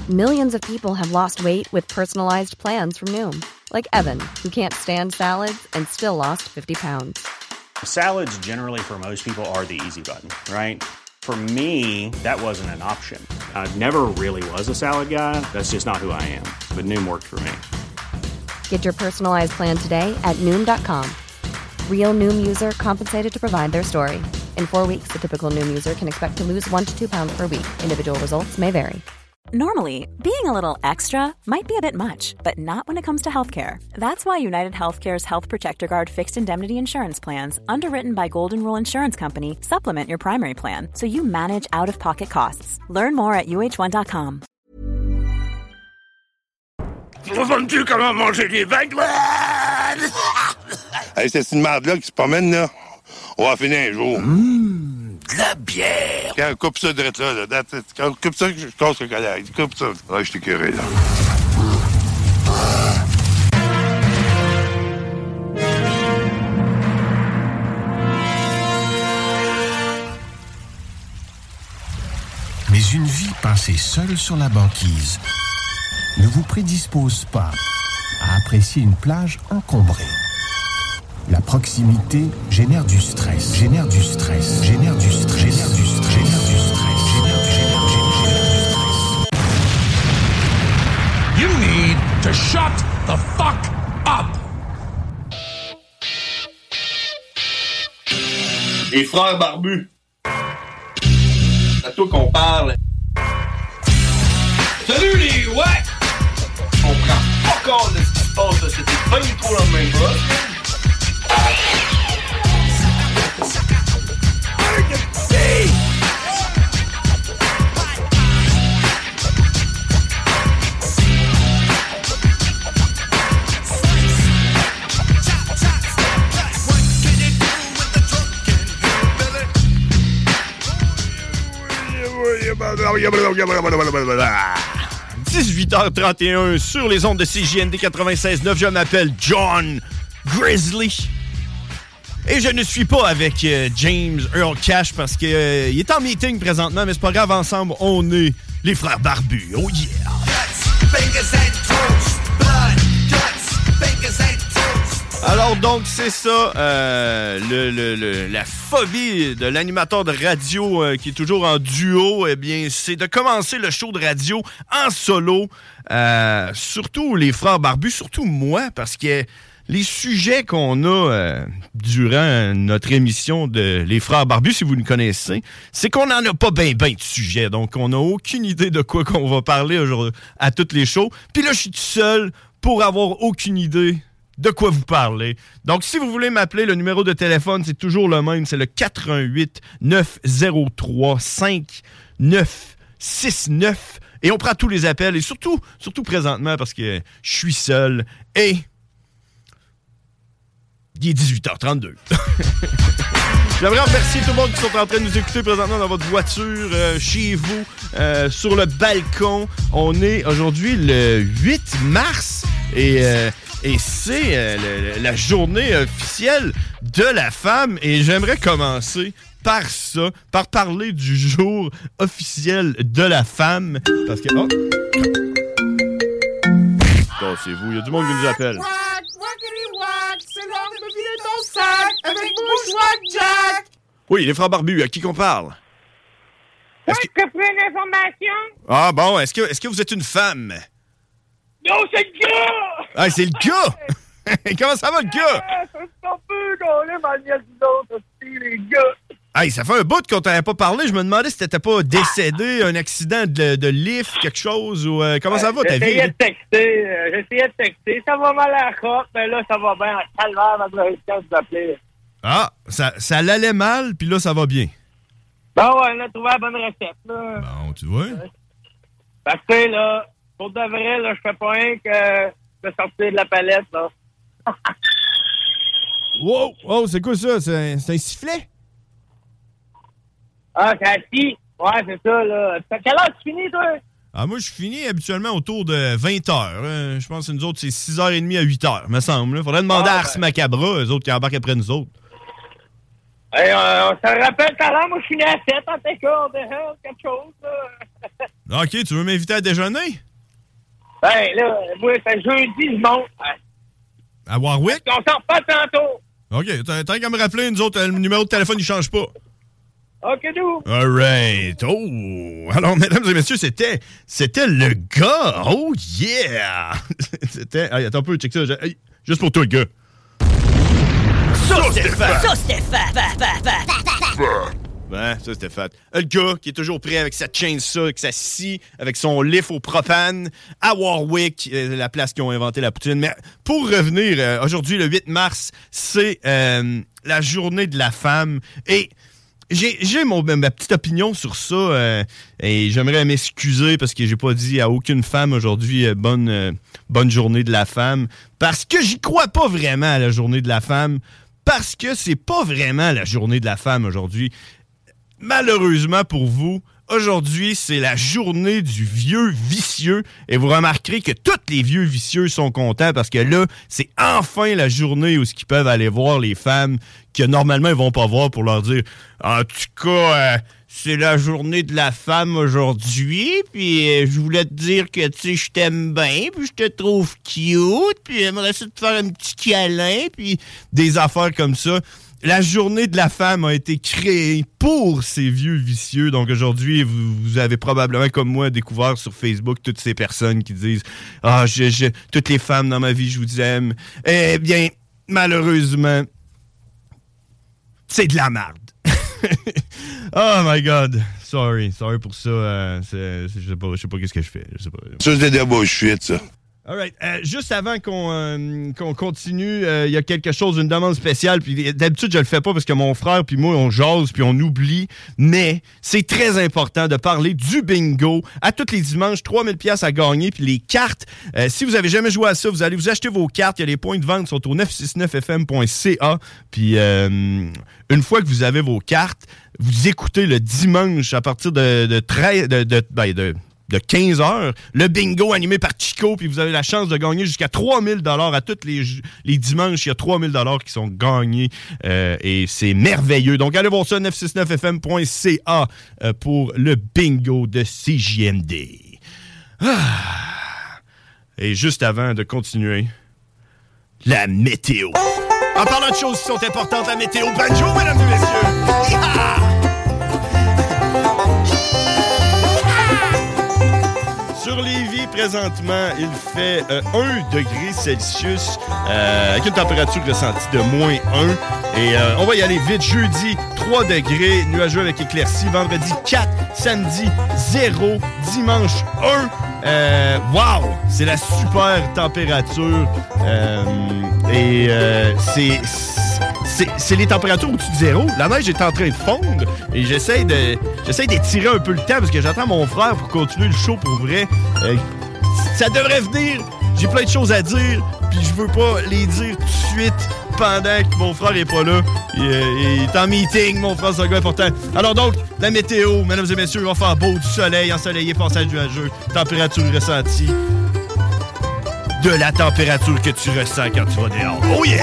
Millions of people have lost weight with personalized plans from Noom. Like Evan, who can't stand salads and still lost 50 pounds. Salads generally for most people are the easy button, right? For me, that wasn't an option. I never really was a salad guy. That's just not who I am. But Noom worked for me. Get your personalized plan today at Noom.com. Real Noom user compensated to provide their story. In 4 weeks, the typical Noom user can expect to lose 1 to 2 pounds per week. Individual results may vary. Normally, being a little extra might be a bit much, but not when it comes to healthcare. That's why United Healthcare's Health Protector Guard fixed indemnity insurance plans, underwritten by Golden Rule Insurance Company, supplement your primary plan so you manage out-of-pocket costs. Learn more at uh1.com. Vois-tu comment manger des vagues? Hey, c'est une marde-là qui se promène, là. On va finir un jour. De la bière. Quand on coupe ça de là. Quand on coupe ça, je casse le collègue. Coupe ça. Ouais, je t'ai curé, là. Mais une vie passée seule sur la banquise ne vous prédispose pas à apprécier une plage encombrée. La proximité génère du stress, génère du stress, génère du stress, génère du stress, génère du stress, génère du stress. You need to shut the fuck up. Les frères barbus. C'est à toi qu'on parle. Salut les ouais! On prend pas compte de ce qui se passe, là. C'était pas du tout la même chose. « 18h31 sur les ondes de CJND 96.9. Je m'appelle John Grizzly. Et je ne suis pas avec James Earl Cash parce qu'il est en meeting présentement, mais c'est pas grave, ensemble, on est les frères barbus. Oh yeah! Alors donc, c'est ça, la phobie de l'animateur de radio qui est toujours en duo, eh bien, c'est de commencer le show de radio en solo. Surtout les frères barbus, surtout moi, parce que les sujets qu'on a durant notre émission de Les Frères Barbus, si vous nous connaissez, c'est qu'on n'en a pas ben de sujets. Donc, on n'a aucune idée de quoi qu'on va parler aujourd'hui à toutes les shows. Puis là, je suis tout seul pour avoir aucune idée de quoi vous parler. Donc, si vous voulez m'appeler, le numéro de téléphone, c'est toujours le même. C'est le 88 903 5969. Et on prend tous les appels. Et surtout présentement, parce que je suis seul. Et il est 18h32. J'aimerais remercier tout le monde qui sont en train de nous écouter présentement dans votre voiture, chez vous, sur le balcon. On est aujourd'hui le 8 mars et c'est la journée officielle de la femme. Et j'aimerais commencer par ça, par parler du jour officiel de la femme. Parce que... Oh! Tassez-vous, il y a du monde qui nous appelle. C'est l'heure de me vider ton sac avec Bushwack Jack! Oui, les frères barbus, à qui qu'on parle? Est-ce que tu veux une information? Ah bon, est-ce que vous êtes une femme? Non, c'est le gars! Ah, c'est le gars! Comment ça va, le gars? Ça se un peu gagné, ma nièce d'autres aussi, les gars! Hey, ça fait un bout qu'on t'avait pas parlé. Je me demandais si t'étais pas décédé, un accident de lift, quelque chose, ou comment ça va, ta vie? J'essayais de texter. Ça va mal à la crotte, mais là, ça va bien. Calvaire, ma réussite de t'appeler. Ah, ça l'allait mal, puis là, ça va bien. Ben ouais, on a trouvé la bonne recette, là. Bon, tu vois. Parce que, là, pour de vrai, là, je fais pas rien que de sortir de la palette, là. Wow, c'est quoi ça? C'est un sifflet? Ah, c'est assis. Ouais, c'est ça, là. À quelle heure tu finis, toi? Ah, moi, je finis habituellement autour de 20h. Je pense que nous autres, c'est 6h30 à 8h, me semble. Il faudrait demander à Ars Macabra, eux autres qui embarquent après nous autres. Hey, on se rappelle tout à l'heure, moi, je finis à 7 en take-out, quelque chose, là. OK, tu veux m'inviter à déjeuner? Ben, là, moi, c'est jeudi, je monte. À Warwick? On s'en reparle tantôt. OK, t'as qu'à me rappeler, nous autres, le numéro de téléphone, il change pas. OK, nous. All right. Oh! Alors, mesdames et messieurs, c'était le gars. Oh, yeah! C'était... Hey, attends un peu, check ça. Hey, juste pour toi, le gars. Ça, c'était fat! Ça, c'était fat! Ben, ça, c'était fat. Le gars qui est toujours prêt avec sa chainsaw, avec sa scie, avec son lift au propane, à Warwick, la place qui ont inventé la poutine. Mais pour revenir, aujourd'hui, le 8 mars, c'est la journée de la femme. Et j'ai ma petite opinion sur ça, et j'aimerais m'excuser parce que j'ai pas dit à aucune femme aujourd'hui bonne journée de la femme, parce que j'y crois pas vraiment à la journée de la femme, parce que c'est pas vraiment la journée de la femme aujourd'hui. Malheureusement pour vous, aujourd'hui, c'est la journée du vieux vicieux. Et vous remarquerez que tous les vieux vicieux sont contents parce que là, c'est enfin la journée où ils peuvent aller voir les femmes que normalement, ils vont pas voir pour leur dire « En tout cas, c'est la journée de la femme aujourd'hui, puis je voulais te dire que, tu sais, je t'aime bien, puis je te trouve cute, puis j'aimerais ça te faire un petit câlin, puis des affaires comme ça. » La journée de la femme a été créée pour ces vieux vicieux. Donc aujourd'hui, vous avez probablement, comme moi, découvert sur Facebook toutes ces personnes qui disent « Ah, toutes les femmes dans ma vie, je vous aime. » Eh bien, malheureusement, c'est de la merde. Oh my God. Sorry pour ça. Je sais pas qu'est-ce que je fais. Je sais pas. Ça, c'est des bullshit, ça. All right. Juste avant qu'on continue, il y a quelque chose, une demande spéciale. Puis d'habitude, je le fais pas parce que mon frère puis moi, on jase puis on oublie. Mais c'est très important de parler du bingo. À tous les dimanches, 3000 $ à gagner. Puis les cartes, si vous avez jamais joué à ça, vous allez vous acheter vos cartes. Il y a les points de vente qui sont au 969fm.ca. Puis une fois que vous avez vos cartes, vous écoutez le dimanche à partir de 15h, le bingo animé par Chico, puis vous avez la chance de gagner jusqu'à 3000 $ à tous les dimanches. Il y a 3000 $ qui sont gagnés et c'est merveilleux. Donc, allez voir ça, 969fm.ca pour le bingo de CJMD. Et juste avant de continuer, la météo. En parlant de choses qui sont importantes, la météo banjo, mesdames et messieurs. Sur Lévis, présentement, il fait 1 degré Celsius avec une température ressentie de -1. Et on va y aller vite. Jeudi, 3 degrés, nuageux avec éclaircies. Vendredi, 4. Samedi, 0. Dimanche, 1. Wow! C'est la super température. C'est les températures au-dessus de 0. La neige est en train de fondre et j'essaie d'étirer un peu le temps parce que j'attends mon frère pour continuer le show pour vrai. Ça devrait venir. J'ai plein de choses à dire puis je veux pas les dire tout de suite pendant que mon frère est pas là. Il est en meeting, mon frère, c'est un gars important. Alors donc, la météo, mesdames et messieurs, il va faire beau, du soleil, ensoleillé, passage nuageux, température ressentie. De la température que tu ressens quand tu vas dehors. Oh yeah!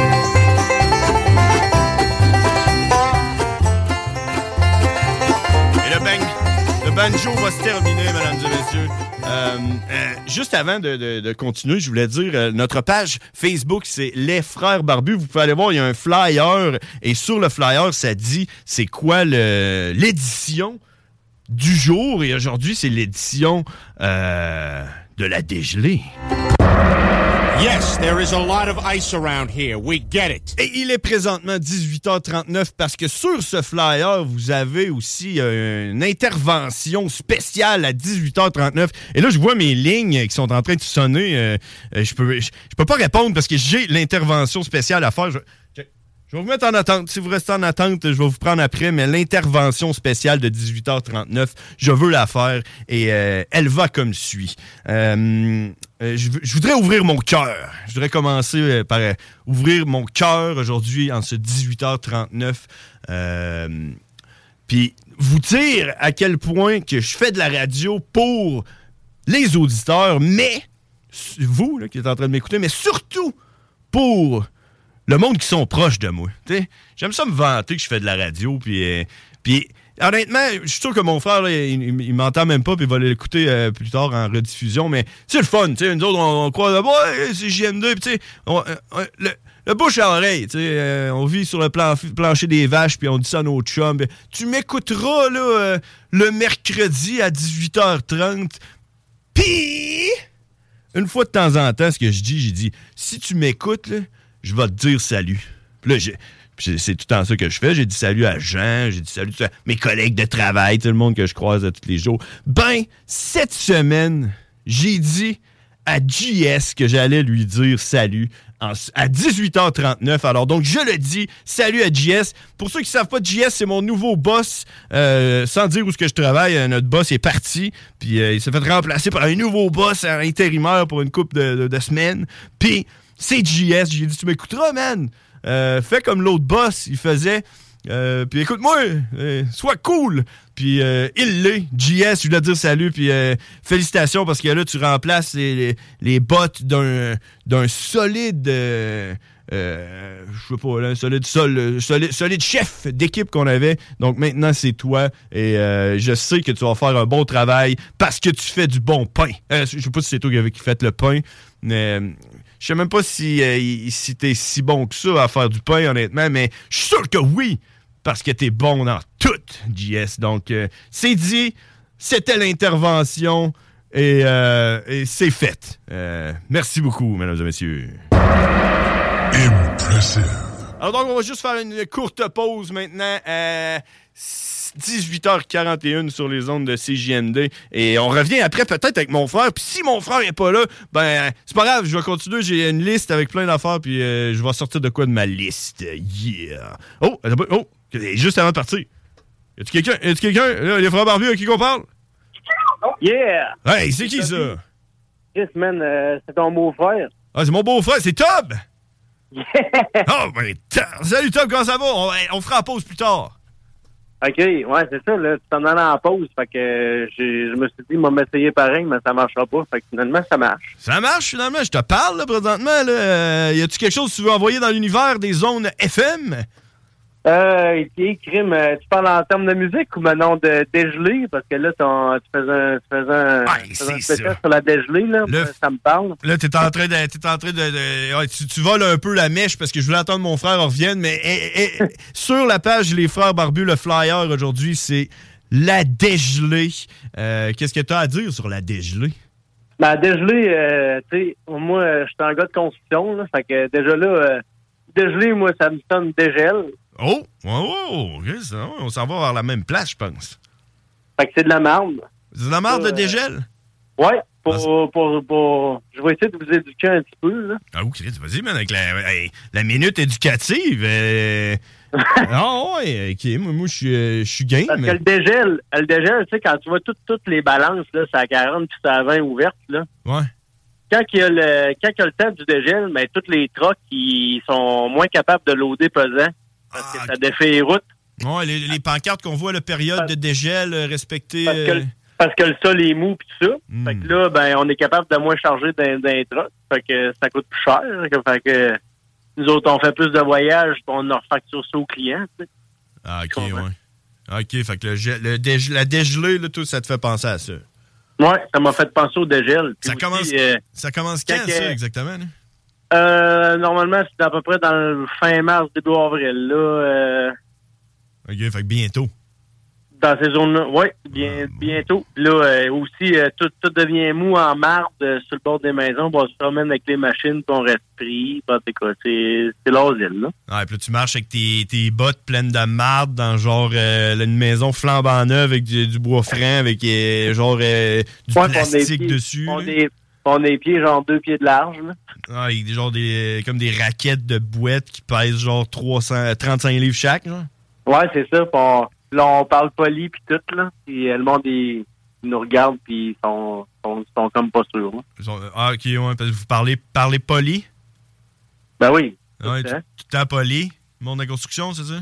Le banjo va se terminer, mesdames et messieurs. Juste avant de continuer, je voulais dire, notre page Facebook, c'est Les Frères Barbus. Vous pouvez aller voir, il y a un flyer. Et sur le flyer, ça dit c'est quoi l'édition du jour. Et aujourd'hui, c'est l'édition de la dégelée. Yes, there is a lot of ice around here. We get it. Et il est présentement 18h39 parce que sur ce flyer, vous avez aussi une intervention spéciale à 18h39. Et là, je vois mes lignes qui sont en train de sonner. Je peux pas répondre parce que j'ai l'intervention spéciale à faire. Je vais vous mettre en attente. Si vous restez en attente, je vais vous prendre après, mais l'intervention spéciale de 18h39, je veux la faire et elle va comme suit. Je voudrais ouvrir mon cœur. Je voudrais commencer par ouvrir mon cœur aujourd'hui en ce 18h39. Puis vous dire à quel point que je fais de la radio pour les auditeurs, mais vous là, qui êtes en train de m'écouter, mais surtout pour le monde qui sont proches de moi. T'sais, j'aime ça me vanter que je fais de la radio, puis honnêtement, je suis sûr que mon frère, là, il m'entend même pas, puis il va l'écouter plus tard en rediffusion, mais c'est le fun, tu sais. Nous autres, on croit d'abord, c'est JM2, puis tu sais, le bouche à oreille, tu sais. On vit sur le plancher des vaches, puis on dit ça à nos chums. Tu m'écouteras, là, le mercredi à 18h30, puis une fois de temps en temps, ce que j'ai dit, si tu m'écoutes, là, je vais te dire salut. Puis là, c'est tout le temps ça que je fais. J'ai dit salut à Jean, j'ai dit salut à mes collègues de travail, tout le monde que je croise tous les jours. Ben, cette semaine, j'ai dit à JS que j'allais lui dire salut à 18h39. Alors, donc, je le dis, salut à JS. Pour ceux qui ne savent pas, JS, c'est mon nouveau boss. Sans dire où est-ce que je travaille, notre boss est parti. Puis, il s'est fait remplacer par un nouveau boss intérimaire pour une couple de semaines. Puis, c'est JS. J'ai dit, tu m'écouteras, man. Fais comme l'autre boss, il faisait. Puis écoute-moi, sois cool. Puis il l'est. JS, je voulais te dire salut. Puis félicitations parce que là, tu remplaces les bottes d'un solide... je sais pas, là, solide chef d'équipe qu'on avait. Donc maintenant, c'est toi. Et je sais que tu vas faire un bon travail parce que tu fais du bon pain. Je sais pas si c'est toi qui fait le pain, mais... Je sais même pas si t'es si bon que ça à faire du pain, honnêtement, mais je suis sûr que oui, parce que t'es bon dans tout, JS. Donc, c'est dit, c'était l'intervention et c'est fait. Merci beaucoup, mesdames et messieurs. Impressive. Alors donc, on va juste faire une courte pause maintenant. 18h41 sur les ondes de CJMD. Et on revient après peut-être avec mon frère. Puis si mon frère n'est pas là, ben c'est pas grave, je vais continuer. J'ai une liste avec plein d'affaires, puis je vais sortir de quoi de ma liste. Yeah! Oh! Juste avant de partir. Y a-tu quelqu'un? Là, les frères barbus, à qui qu'on parle? Yeah! Hey, c'est qui ça? Yes, man, c'est ton beau-frère. Ah, c'est mon beau-frère, c'est Tob! Yeah! Oh, ben, salut Tob, comment ça va? On fera la pause plus tard. OK, ouais, c'est ça, là. Tu t'en allais en pause. Fait que je me suis dit, moi, m'essayer pareil, mais ça marchera pas. Fait que finalement, ça marche. Ça marche, finalement. Je te parle, là, présentement. Là. Y a-tu quelque chose que tu veux envoyer dans l'univers des zones FM? Crime, tu parles en termes de musique ou maintenant de dégelé? Parce que là, tu faisais un spécial sur la dégelée, là. Ça me parle. Là, t'es en train de ouais, tu voles un peu la mèche parce que je voulais attendre mon frère revienne, mais sur la page Les Frères Barbus, le flyer aujourd'hui, c'est la dégelée. Qu'est-ce que tu as à dire sur la dégelée? La dégelée, tu sais, moi, je suis un gars de construction, là. Fait que déjà là, dégelé, moi, ça me sonne dégel. Oh! Okay, on s'en va vers la même place, je pense. Fait que c'est de la merde. C'est de la merde, le dégel? Ouais, je vais essayer de vous éduquer un petit peu, là. Ah, ok, vas-y, man, avec la minute éducative. Ah, ouais, ok, moi, je suis game. Parce que le dégel, tu sais, quand tu vois toutes les balances, là, c'est à 40 puis c'est à 20 ouvertes, là. Ouais. Quand il y a le temps du dégel, mais toutes les trucks, ils sont moins capables de loader pesant. Parce que ça défait les routes. Ouais, les pancartes qu'on voit, la période de dégel respectée. Parce que le sol est mou pis tout ça. Fait que là, ben, on est capable de moins charger dans les trucks. Fait que ça coûte plus cher. Fait que nous autres, on fait plus de voyages pis on leur facture ça aux clients. Tu sais. Ah, ok, ouais. Ok, fait que la dégelée, là, tout, ça te fait penser à ça. Ouais, ça m'a fait penser au dégel. Ça commence quand, ça, exactement? Là? Normalement, c'est à peu près dans le fin mars, début avril, là. OK, fait que bientôt. Dans ces zones-là, oui, bientôt. Là, aussi, tout devient mou en marde sur le bord des maisons. On se promène avec les machines, puis on reste pris. C'est l'asile, là. Ouais, puis là, tu marches avec tes bottes pleines de marde dans genre une maison flambant neuve avec du bois franc, avec genre du plastique dessus. On a des pieds, genre 2 pieds de large, là. Ah, genre comme des raquettes de boîte qui pèsent genre 35 livres chaque, genre. Ouais, c'est ça. Là, on parle poli puis tout, là. Puis le monde, ils nous regarde puis ils sont comme pas sûrs. OK, ouais, parce que vous parlez poli? Ben oui. Ouais, tout le temps poli? Le monde de la construction, c'est ça?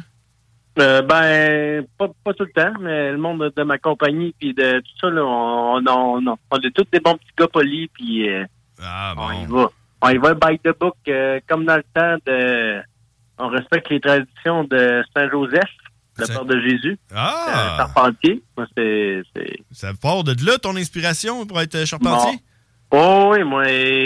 Ben, pas tout le temps, mais le monde de ma compagnie puis de tout ça, là, on est tous des bons petits gars polis puis bon. On y va by the book, comme dans le temps on respecte les traditions de Saint-Joseph. le père de Jésus. Ah! Charpentier. Moi, c'est... Ça part de là, ton inspiration, pour être charpentier? Bon. Oh oui, moi,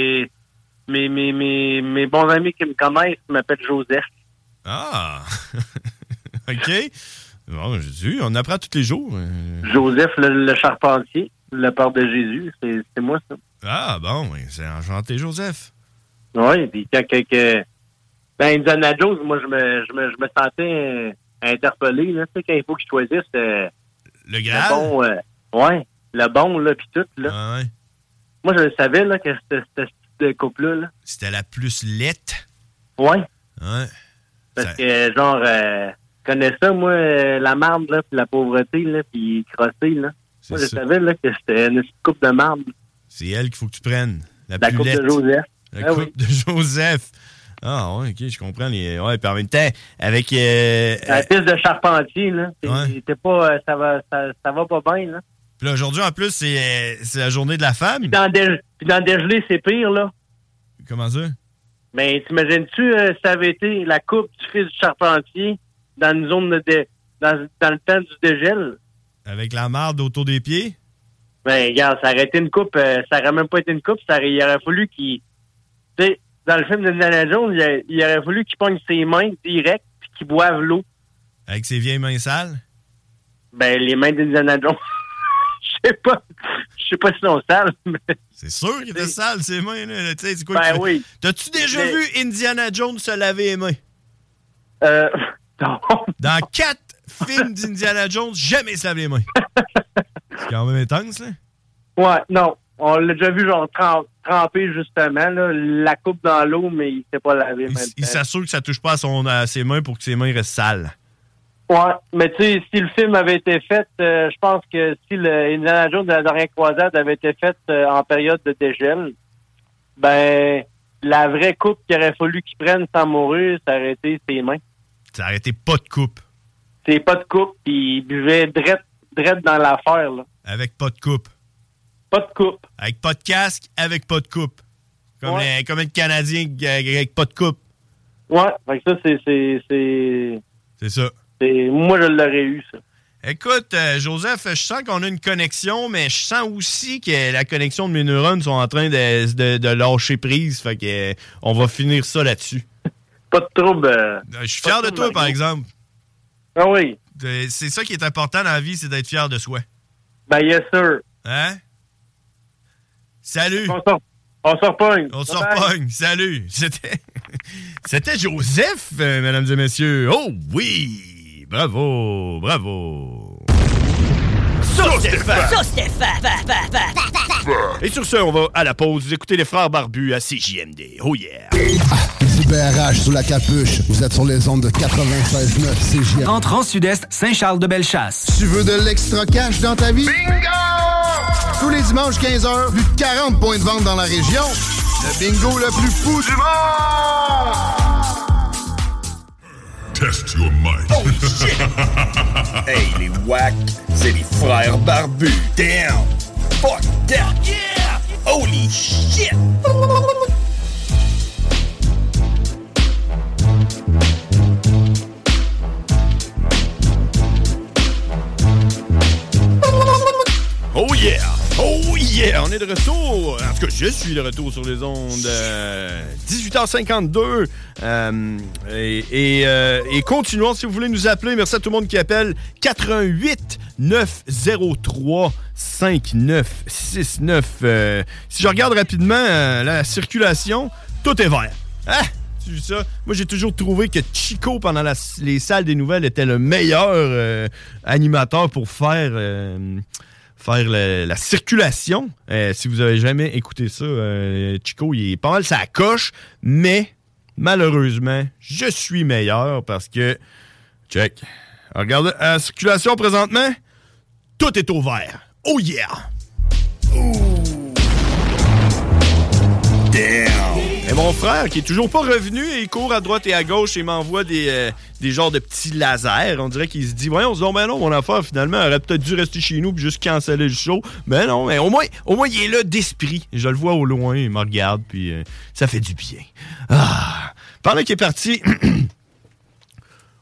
mes bons amis qui me connaissent m'appellent Joseph. Ah! OK. Bon, Jésus, on apprend tous les jours. Joseph, le charpentier, le père de Jésus, c'est moi, ça. Ah, bon, c'est enchanté, Joseph. Oui, puis quand Indiana Jones, moi, je me sentais interpellé, là, tu sais, quand il faut que je choisisse le Graal? Le bon, là, puis tout, là. Ah, ouais. Moi, je le savais, là, que cette coupe-là, là. C'était la plus laite? Ouais. Ouais. Parce que, genre, je connais ça, moi, la marde, là, puis la pauvreté, là, puis crosser, là. Moi, je savais, là, que c'était une coupe de marde. C'est elle qu'il faut que tu prennes. La coupe laite. de Joseph. La coupe de Joseph. Ah, ouais, OK, je comprends. Ouais, puis en même temps, avec... la piste de charpentier, là, t'es pas... ça va pas bien, là. Puis là, aujourd'hui, en plus, c'est la journée de la femme. Puis dans dégelé, c'est pire, là. Comment ça? Mais t'imagines-tu, ça avait été la coupe du fils du charpentier dans une zone dans le temps du dégel? Avec la marde autour des pieds? Ben, regarde, ça aurait été une coupe, ça aurait même pas été une coupe, il aurait fallu qu'il... Tu sais, dans le film d'Indiana Jones, il aurait fallu qu'il pogne ses mains direct puis qu'il boive l'eau. Avec ses vieilles mains sales? Ben, les mains d'Indiana Jones... Je sais pas si sont sales, mais... C'est sûr qu'il était sale, ses mains, là. Tu sais, c'est quoi? Ben oui. T'as-tu déjà vu Indiana Jones se laver les mains? Non. Dans 4 films d'Indiana Jones, jamais il se lave les mains. C'est quand même intense, là. Ouais, non. On l'a déjà vu, genre, tremper, justement, là, la coupe dans l'eau, mais il s'est pas lavé. Il s'assure que ça touche pas à ses mains pour que ses mains restent sales. Ouais, mais tu sais, si le film avait été fait, je pense que si le Indiana Jones de la dernière croisade avait été fait en période de dégel, ben, la vraie coupe qu'il aurait fallu qu'il prenne sans mourir, ça aurait été ses mains. Ça aurait été pas de coupe. C'est pas de coupe, puis il buvait drette dans l'affaire, là. Avec pas de coupe. Pas de coupe. Avec pas de casque, avec pas de coupe. Comme le Canadien avec pas de coupe. Ouais, fait que ça, c'est... C'est ça. Moi, je l'aurais eu, ça. Écoute, Joseph, je sens qu'on a une connexion, mais je sens aussi que la connexion de mes neurones sont en train de lâcher prise. Fait que on va finir ça là-dessus. Pas de trouble. Je suis fier de toi, par exemple. Ah oui. C'est ça qui est important dans la vie, c'est d'être fier de soi. Ben, yes, sir. Hein? Salut. On se repogne. On se repogne. Salut. C'était Joseph, mesdames et messieurs. Oh oui. Bravo, bravo. Et sur ce, on va à la pause. Vous écoutez les Frères Barbus à CJMD. Oh yeah. Du BRH sous la capuche. Vous êtes sur les ondes de 96.9 CJMD. Entrant sud-est, Saint-Charles-de-Bellechasse. Tu veux de l'extra cash dans ta vie? Bingo! Tous les dimanches 15h, plus de 40 points de vente dans la région. Le bingo le plus fou du monde! Test your might. Oh shit! Hey, les wack, c'est les Frères Barbus. Damn! Fuck that! Yeah! Holy shit! Oh yeah! Oh yeah! On est de retour! En tout cas, je suis de retour sur les ondes. 18h52. Et continuons, si vous voulez nous appeler. Merci à tout le monde qui appelle. 88 903 5969. Si je regarde rapidement la circulation, tout est vert. Hein? Tu vu ça? Moi, j'ai toujours trouvé que Chico, pendant les salles des nouvelles, était le meilleur animateur pour faire la circulation. Si vous avez jamais écouté ça, Chico, il est pas mal ça coche, mais malheureusement, je suis meilleur parce que, check, regardez, la circulation présentement, tout est au vert. Oh yeah! Ooh. Damn! Et mon frère, qui est toujours pas revenu, il court à droite et à gauche et m'envoie des genres de petits lasers. On dirait qu'il se dit, voyons, on se dit, ben non, mon affaire, finalement, elle aurait peut-être dû rester chez nous puis juste canceller le show. Ben non, mais au moins, il est là d'esprit. Je le vois au loin, il me regarde, puis ça fait du bien. Ah! Pendant qu'il est parti,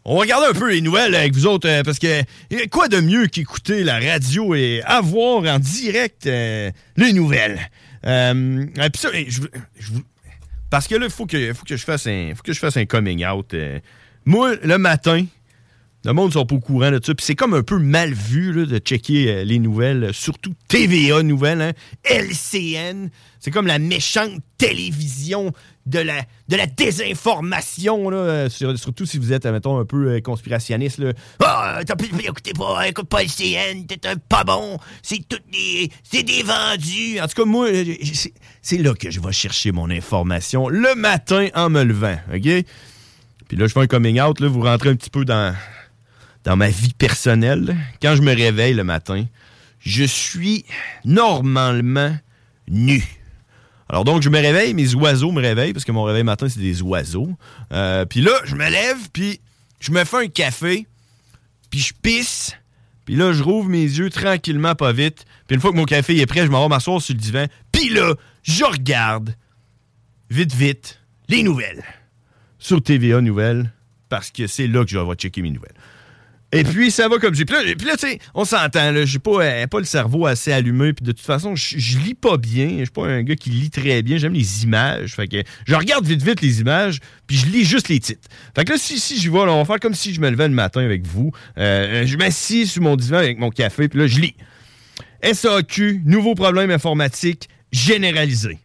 On va regarder un peu les nouvelles avec vous autres, parce que quoi de mieux qu'écouter la radio et avoir en direct les nouvelles. Puis ça, parce que là, il faut que je fasse un coming out. Moi, le matin, le monde ne sont pas au courant de ça. Puis c'est comme un peu mal vu là, de checker les nouvelles, surtout TVA Nouvelles, hein, LCN. C'est comme la méchante télévision de la désinformation, là, surtout si vous êtes, mettons, un peu conspirationniste. Là. Écoute pas LCN, t'es un pas bon, c'est des vendus. En tout cas, moi, c'est là que je vais chercher mon information, le matin en me levant, OK? Puis là, je fais un coming out, là, vous rentrez un petit peu dans ma vie personnelle. Quand je me réveille le matin, je suis normalement nu. Alors donc, je me réveille, mes oiseaux me réveillent, parce que mon réveil matin, c'est des oiseaux. Puis là, je me lève, puis je me fais un café, puis je pisse, puis là, je rouvre mes yeux tranquillement, pas vite. Puis une fois que mon café est prêt, je m'en vais m'asseoir sur le divan, puis là, je regarde, vite, les nouvelles. Sur TVA Nouvelles, parce que c'est là que je vais checker mes nouvelles. Et puis, ça va comme ça. Puis là, tu sais, on s'entend, là, j'ai pas le cerveau assez allumé, puis de toute façon, je lis pas bien, je suis pas un gars qui lit très bien, j'aime les images, fait que je regarde vite les images, puis je lis juste les titres. Fait que là, si j'y vais, là, on va faire comme si je me levais le matin avec vous, je m'assis sur mon divan avec mon café, puis là, je lis. SAQ, nouveau problème informatique généralisé.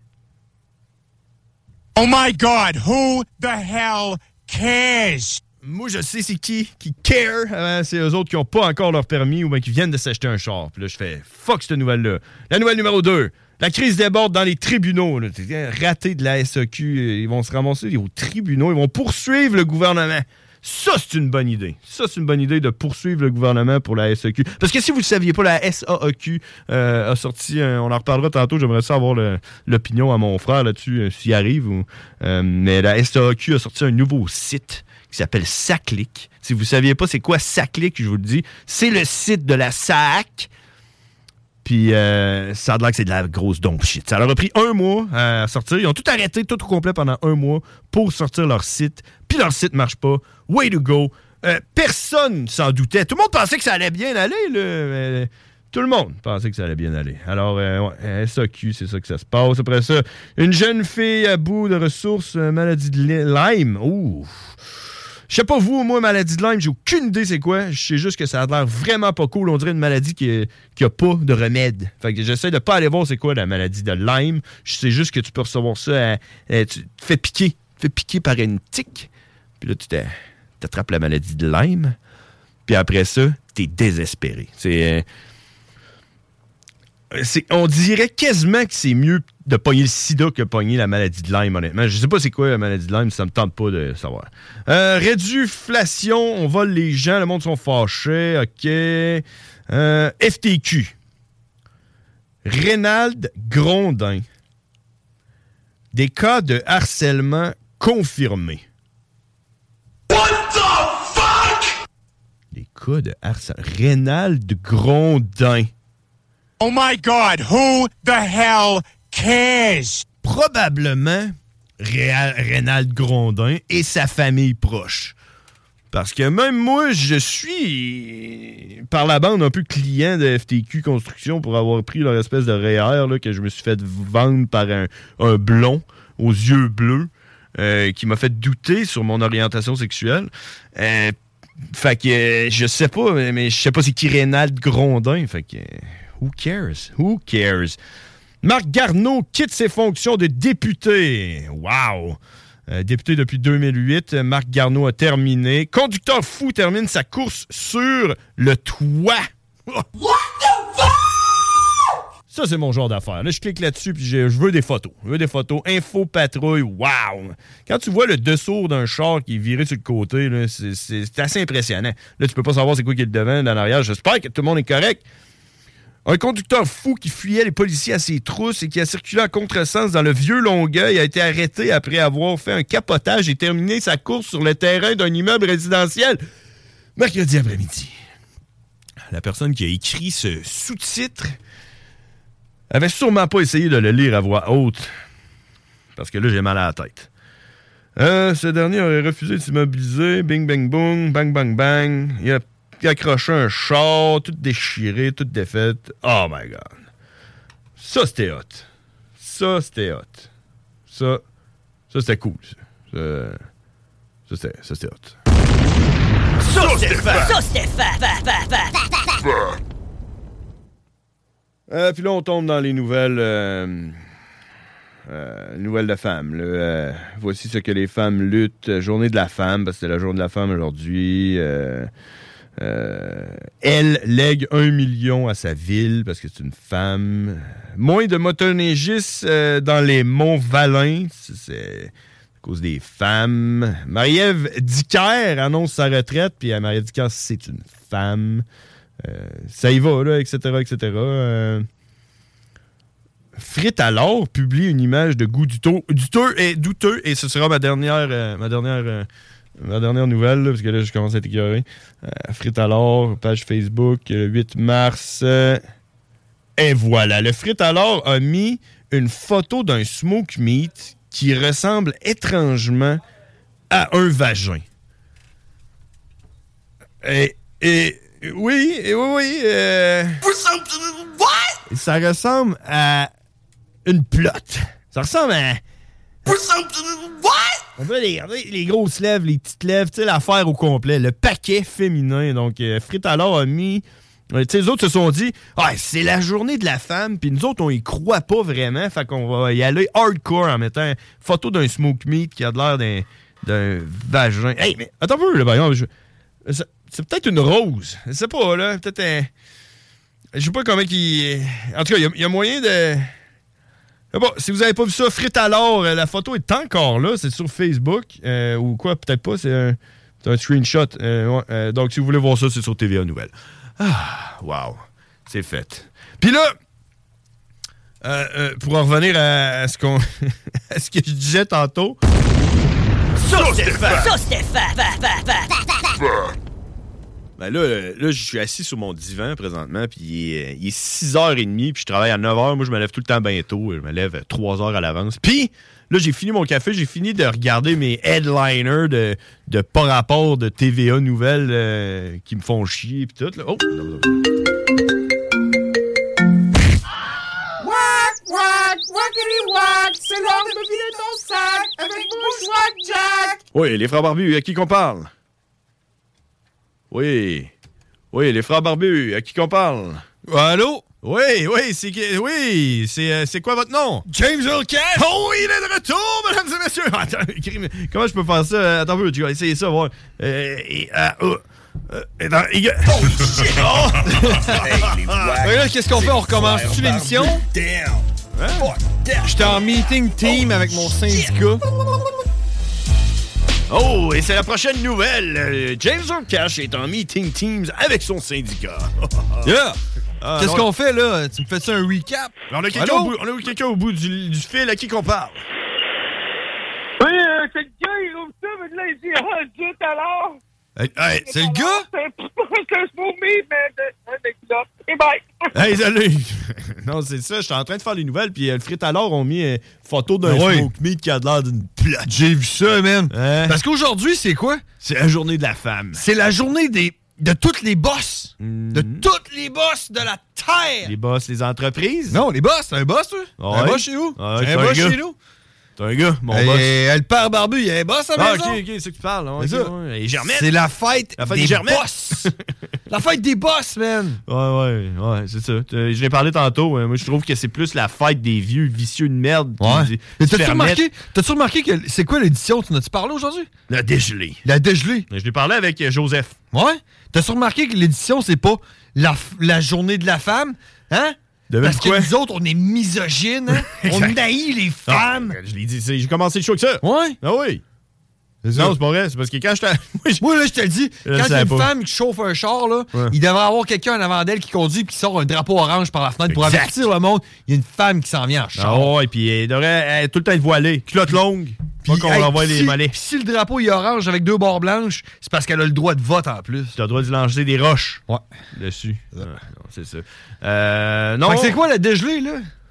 Oh my God, who the hell cares? Moi, je sais c'est qui care. C'est eux autres qui n'ont pas encore leur permis ou bien qui viennent de s'acheter un char. Puis là, je fais fuck cette nouvelle-là. La nouvelle numéro 2. La crise déborde dans les tribunaux. Raté de la SAQ. Ils vont se ramasser aux tribunaux. Ils vont poursuivre le gouvernement. Ça, c'est une bonne idée. Ça, c'est une bonne idée de poursuivre le gouvernement pour la SAQ. Parce que si vous ne le saviez pas, la SAQ a sorti, on en reparlera tantôt, j'aimerais ça avoir l'opinion à mon frère là-dessus, s'il arrive. Mais la SAQ a sorti un nouveau site qui s'appelle SACLIC. Si vous ne saviez pas c'est quoi SACLIC, je vous le dis, c'est le site de la SAC. Puis ça a l'air que c'est de la grosse dompe shit. Ça leur a pris 1 mois à sortir. Ils ont tout arrêté, tout au complet pendant 1 mois pour sortir leur site. Puis leur site marche pas. Way to go. Personne s'en doutait. Tout le monde pensait que ça allait bien aller, là. Tout le monde pensait que ça allait bien aller. Alors, SAQ, c'est ça que ça se passe. Après ça, une jeune fille à bout de ressources, maladie de Lyme. Ouh! Je sais pas vous, moi, maladie de Lyme, j'ai aucune idée c'est quoi. Je sais juste que ça a l'air vraiment pas cool. On dirait une maladie qui a pas de remède. Fait que j'essaie de pas aller voir c'est quoi la maladie de Lyme. Je sais juste que tu peux recevoir ça tu te fais piquer par une tique. Puis là, tu t'attrapes la maladie de Lyme. Puis après ça, t'es désespéré. On dirait quasiment que c'est mieux de pogner le sida que de pogner la maladie de Lyme, honnêtement. Je sais pas c'est quoi la maladie de Lyme, ça me tente pas de savoir. Réduflation, on vole les gens, le monde sont fâchés, OK. FTQ. Reynald Grondin. Des cas de harcèlement confirmés. What the fuck? Des cas de harcèlement. Reynald Grondin. Oh my God, who the hell cares? Probablement Reynald Grondin et sa famille proche. Parce que même moi, je suis, par la bande, un peu client de FTQ Construction pour avoir pris leur espèce de REER là, que je me suis fait vendre par un blond aux yeux bleus qui m'a fait douter sur mon orientation sexuelle. Fait que je sais pas, mais je sais pas c'est qui Reynald Grondin. Fait que... Who cares? Who cares? Marc Garneau quitte ses fonctions de député. Wow! Député depuis 2008, Marc Garneau a terminé. Conducteur fou termine sa course sur le toit. What the fuck? Ça, c'est mon genre d'affaire. Là, je clique là-dessus puis je veux des photos. Je veux des photos. Info patrouille. Wow! Quand tu vois le dessous d'un char qui est viré sur le côté, là, c'est assez impressionnant. Là, tu peux pas savoir c'est quoi qui est le devant, dans l'arrière. J'espère que tout le monde est correct. Un conducteur fou qui fuyait les policiers à ses trousses et qui a circulé en contresens dans le vieux Longueuil a été arrêté après avoir fait un capotage et terminé sa course sur le terrain d'un immeuble résidentiel mercredi après-midi. La personne qui a écrit ce sous-titre avait sûrement pas essayé de le lire à voix haute parce que là, j'ai mal à la tête. Ce dernier aurait refusé de s'immobiliser. Bing, bang, boom, bang, bang, bang. Il a accroché un char, tout déchiré, toute défaite. Oh my God. Ça, c'était hot. Ça, c'était hot. Ça, c'était cool. Ça, c'était hot. Ça, c'était fat! Ça, c'était fat! Puis là, on tombe dans les nouvelles... nouvelles de femmes. Là. Voici ce que les femmes luttent. Journée de la femme, parce que c'est la journée de la femme aujourd'hui. Elle lègue 1 million à sa ville, parce que c'est une femme. Moins de motoneigistes dans les Monts-Valin. C'est à cause des femmes. Marie-Ève Dicker annonce sa retraite, puis Marie-Ève Dicker, c'est une femme. Ça y va, là, etc., etc., Frites à l'or publie une image de goût douteux, et ce sera ma dernière nouvelle, là, parce que là, je commence à être écœuré. Frites à l'or, page Facebook, le 8 mars. Et voilà, le Frites à l'or a mis une photo d'un smoke meat qui ressemble étrangement à un vagin. Oui. Ça ressemble à une plotte. Ça ressemble à... On voit les grosses lèvres, les petites lèvres, tu sais, l'affaire au complet. Le paquet féminin. Donc, Frites à l'or a mis... Tu sais, les autres se sont dit, c'est la journée de la femme, puis nous autres, on y croit pas vraiment, fait qu'on va y aller hardcore en mettant une photo d'un smoke meat qui a de l'air d'un vagin. Hey, mais attends un peu, là, par exemple, c'est peut-être une rose. Je sais pas, là, peut-être un... Je sais pas comment qu'il... En tout cas, il y a moyen de... Bon, si vous avez pas vu ça, Frites à l'or, la photo est encore là, c'est sur Facebook, ou quoi, peut-être pas, c'est un screenshot. Donc, si vous voulez voir ça, c'est sur TVA Nouvelles. Ah, wow, c'est fait. Puis là, pour en revenir à ce qu'on... à ce que je disais tantôt... Ça, c'était fat! Ça, c'était fat! Ben là, je suis assis sur mon divan présentement, puis il est 6h30, puis je travaille à 9h. Moi, je me lève tout le temps bien tôt. Je me lève 3 heures à l'avance. Puis, là, j'ai fini mon café, j'ai fini de regarder mes headliners de pas rapport de TVA Nouvelles qui me font chier, puis tout. Là. Oh! Wackity-wack, c'est l'heure de me vider ton sac avec Bushwack Jack! Oui, les frères barbus, à qui qu'on parle? Oui, les frères barbus, à qui qu'on parle? Allô? Oui, c'est quoi votre nom? James Earl Cash! Oh, il est de retour, mesdames et messieurs! Attends, comment je peux faire ça? Attends un peu, tu vas essayer ça, voir. Holy shit! Là, qu'est-ce qu'on fait? On recommence-tu l'émission? J'étais en meeting team avec mon syndicat. Oh, et c'est la prochaine nouvelle. James Earl Cash est en meeting Teams avec son syndicat. Yeah! Qu'est-ce qu'on fait, là? Tu me fais ça un recap? On a quelqu'un au bout du fil. À qui qu'on parle? Oui, c'est le gars, il roule ça, mais là, il dit « Ah, tout à l'heure! » Hey, c'est le gars? C'est un smoke meat, mais de culotte. Et bye! Hey, salut! Non, c'est ça, j'étais en train de faire les nouvelles, puis le Frites à l'or ont mis une photo d'un smoke meat qui a l'air d'une plate. J'ai vu ça, man. Parce qu'aujourd'hui, c'est quoi? C'est la journée de la femme. C'est la journée de toutes les boss. De toutes les boss de la terre. Les boss, les entreprises? Non, les boss. T'es un boss, toi? Ouais. Un boss chez vous? Ouais, un boss chez nous? T'es un gars, mon boss. Le père barbu, il y a un boss à la maison? OK, c'est ce que tu parles. C'est ça. Et Germaine. C'est la fête des Germaine. boss. La fête des boss, man. Ouais, c'est ça. Je l'ai parlé tantôt. Moi, je trouve que c'est plus la fête des vieux vicieux de merde. Ouais. T'as-tu remarqué que c'est quoi l'édition? Tu n'as-tu parlé aujourd'hui? La dégelée. La dégelée. Je l'ai parlé avec Joseph. Ouais. T'as-tu remarqué que l'édition, c'est pas la journée de la femme? Hein? Parce que nous autres, on est misogynes. Hein? On haït les femmes. Je l'ai dit, j'ai commencé le show avec ça. Ouais. Ah oui. Non, c'est pas vrai. C'est parce que quand je Moi, là, je te le dis, quand il y a une femme qui chauffe un char, là, il devrait y avoir quelqu'un en avant d'elle qui conduit et qui sort un drapeau orange par la fenêtre pour avertir le monde. Il y a une femme qui s'en vient en char. Ah ouais, puis elle devrait tout le temps être voilée. Culotte longue. Pas qu'on envoie les mollets. Puis si le drapeau est orange avec 2 barres blanches, c'est parce qu'elle a le droit de vote en plus. Tu as le droit de lancer des roches. Ouais. Dessus. Non, c'est ça. Non. Fait que c'est quoi la dégelée, là?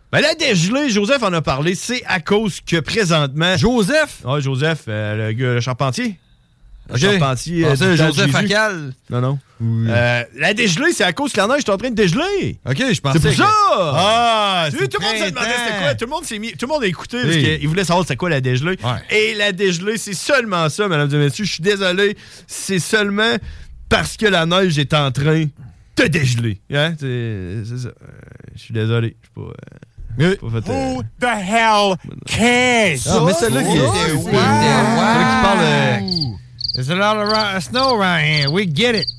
Ben la dégelée, Joseph en a parlé, c'est à cause que présentement... Joseph? Ouais, Joseph, le charpentier. Okay. Le charpentier. Joseph Facal. Non. Oui. La dégelée, c'est à cause que la neige est en train de dégeler. OK, je pensais. C'est pour ça! Ah, tout le monde se demandait c'était quoi. Tout le monde a écouté parce Oui. qu'il voulait savoir c'était quoi la dégelée. Ouais. Et la dégelée, c'est seulement ça, mesdames et messieurs. Je suis désolé. C'est seulement parce que la neige est en train de dégeler. Hein? C'est ça. Je suis désolé. Je suis pas... Who the hell cares? Ah, mais celle-là qui parle. There's a lot of snow around here. We get it.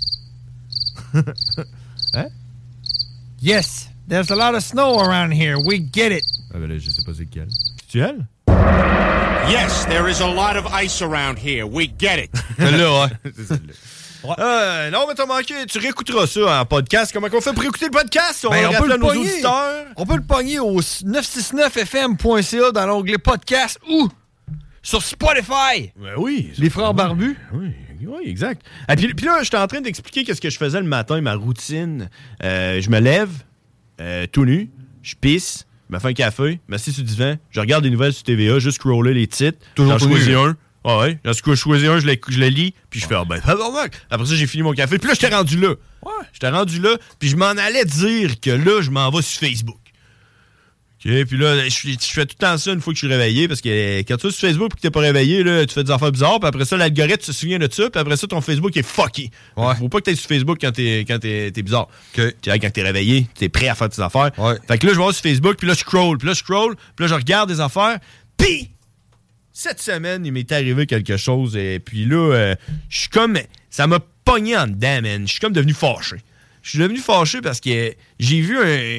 Hein? Yes, there's a lot of snow around here. We get it. Ah, ben là, je sais pas c'est quelle. C'est elle? Yes, there is a lot of ice around here. We get it. Celle-là, ouais. C'est celle-là. Ouais. Non, mais t'as manqué. Tu réécouteras ça en podcast. Comment on fait pour écouter le podcast? On peut le nos pogner. auditeurs. On peut le pogner au 969fm.ca dans l'onglet podcast ou sur Spotify. Ben oui. Les frères barbus. Oui, exact. Ah, puis là, j'étais en train d'expliquer qu'est-ce que je faisais le matin, ma routine. Je me lève, tout nu, je pisse, je me fais un café, je m'assieds sur le divan, je regarde des nouvelles sur TVA, juste scroller les titres. Toujours j'en choisis nu. un. Ah ouais, j'en choisis un, je le lis, puis je fais après ça, j'ai fini mon café. Puis là, j'étais rendu là. Ouais. J'étais rendu là, puis je m'en allais dire que là, je m'en vais sur Facebook. OK, puis là, je fais tout le temps ça une fois que je suis réveillé, parce que quand tu es sur Facebook et que t'es pas réveillé, là, tu fais des affaires bizarres, puis après ça, l'algorithme se souvient de ça, puis après ça, ton Facebook est fucké. Ouais. Faut pas que t'ailles sur Facebook quand t'es bizarre. OK. Quand t'es réveillé, t'es prêt à faire tes affaires. Ouais. Fait que là, je vais sur Facebook, puis là, je scroll, puis là, je regarde des affaires, puis cette semaine, il m'est arrivé quelque chose, et puis là, je suis comme... Ça m'a pogné en dedans, man. Je suis comme devenu fâché. Je suis devenu fâché parce que j'ai vu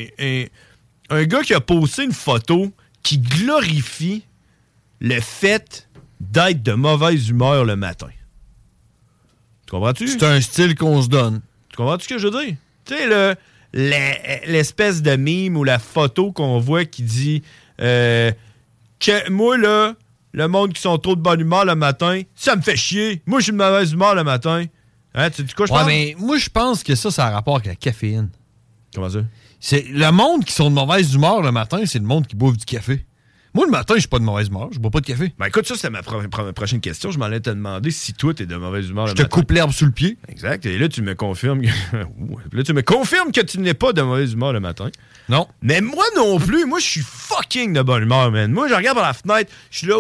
un gars qui a posté une photo qui glorifie le fait d'être de mauvaise humeur le matin. Tu comprends-tu? C'est un style qu'on se donne. Tu comprends-tu ce que je veux dire? Tu sais, l'espèce de meme ou la photo qu'on voit qui dit que moi, là, le monde qui sont trop de bonne humeur le matin, ça me fait chier. Moi, je suis de mauvaise humeur le matin. Hein, tu sais quoi, je pense? Mais moi, je pense que ça a rapport avec la caféine. Comment ça? C'est le monde qui sont de mauvaise humeur le matin, c'est le monde qui boive du café. Moi, le matin, je suis pas de mauvaise humeur. Je bois pas de café. Ben écoute, ça, c'est ma prochaine question. Je m'en allais te demander si toi, t'es de mauvaise humeur le Je matin. te coupe l'herbe sous le pied. Exact. Et là, tu me confirmes que tu n'es pas de mauvaise humeur le matin. Non. Mais moi non plus. Moi, je suis fucking de bonne humeur, man. Moi, je regarde par la fenêtre. Je suis là,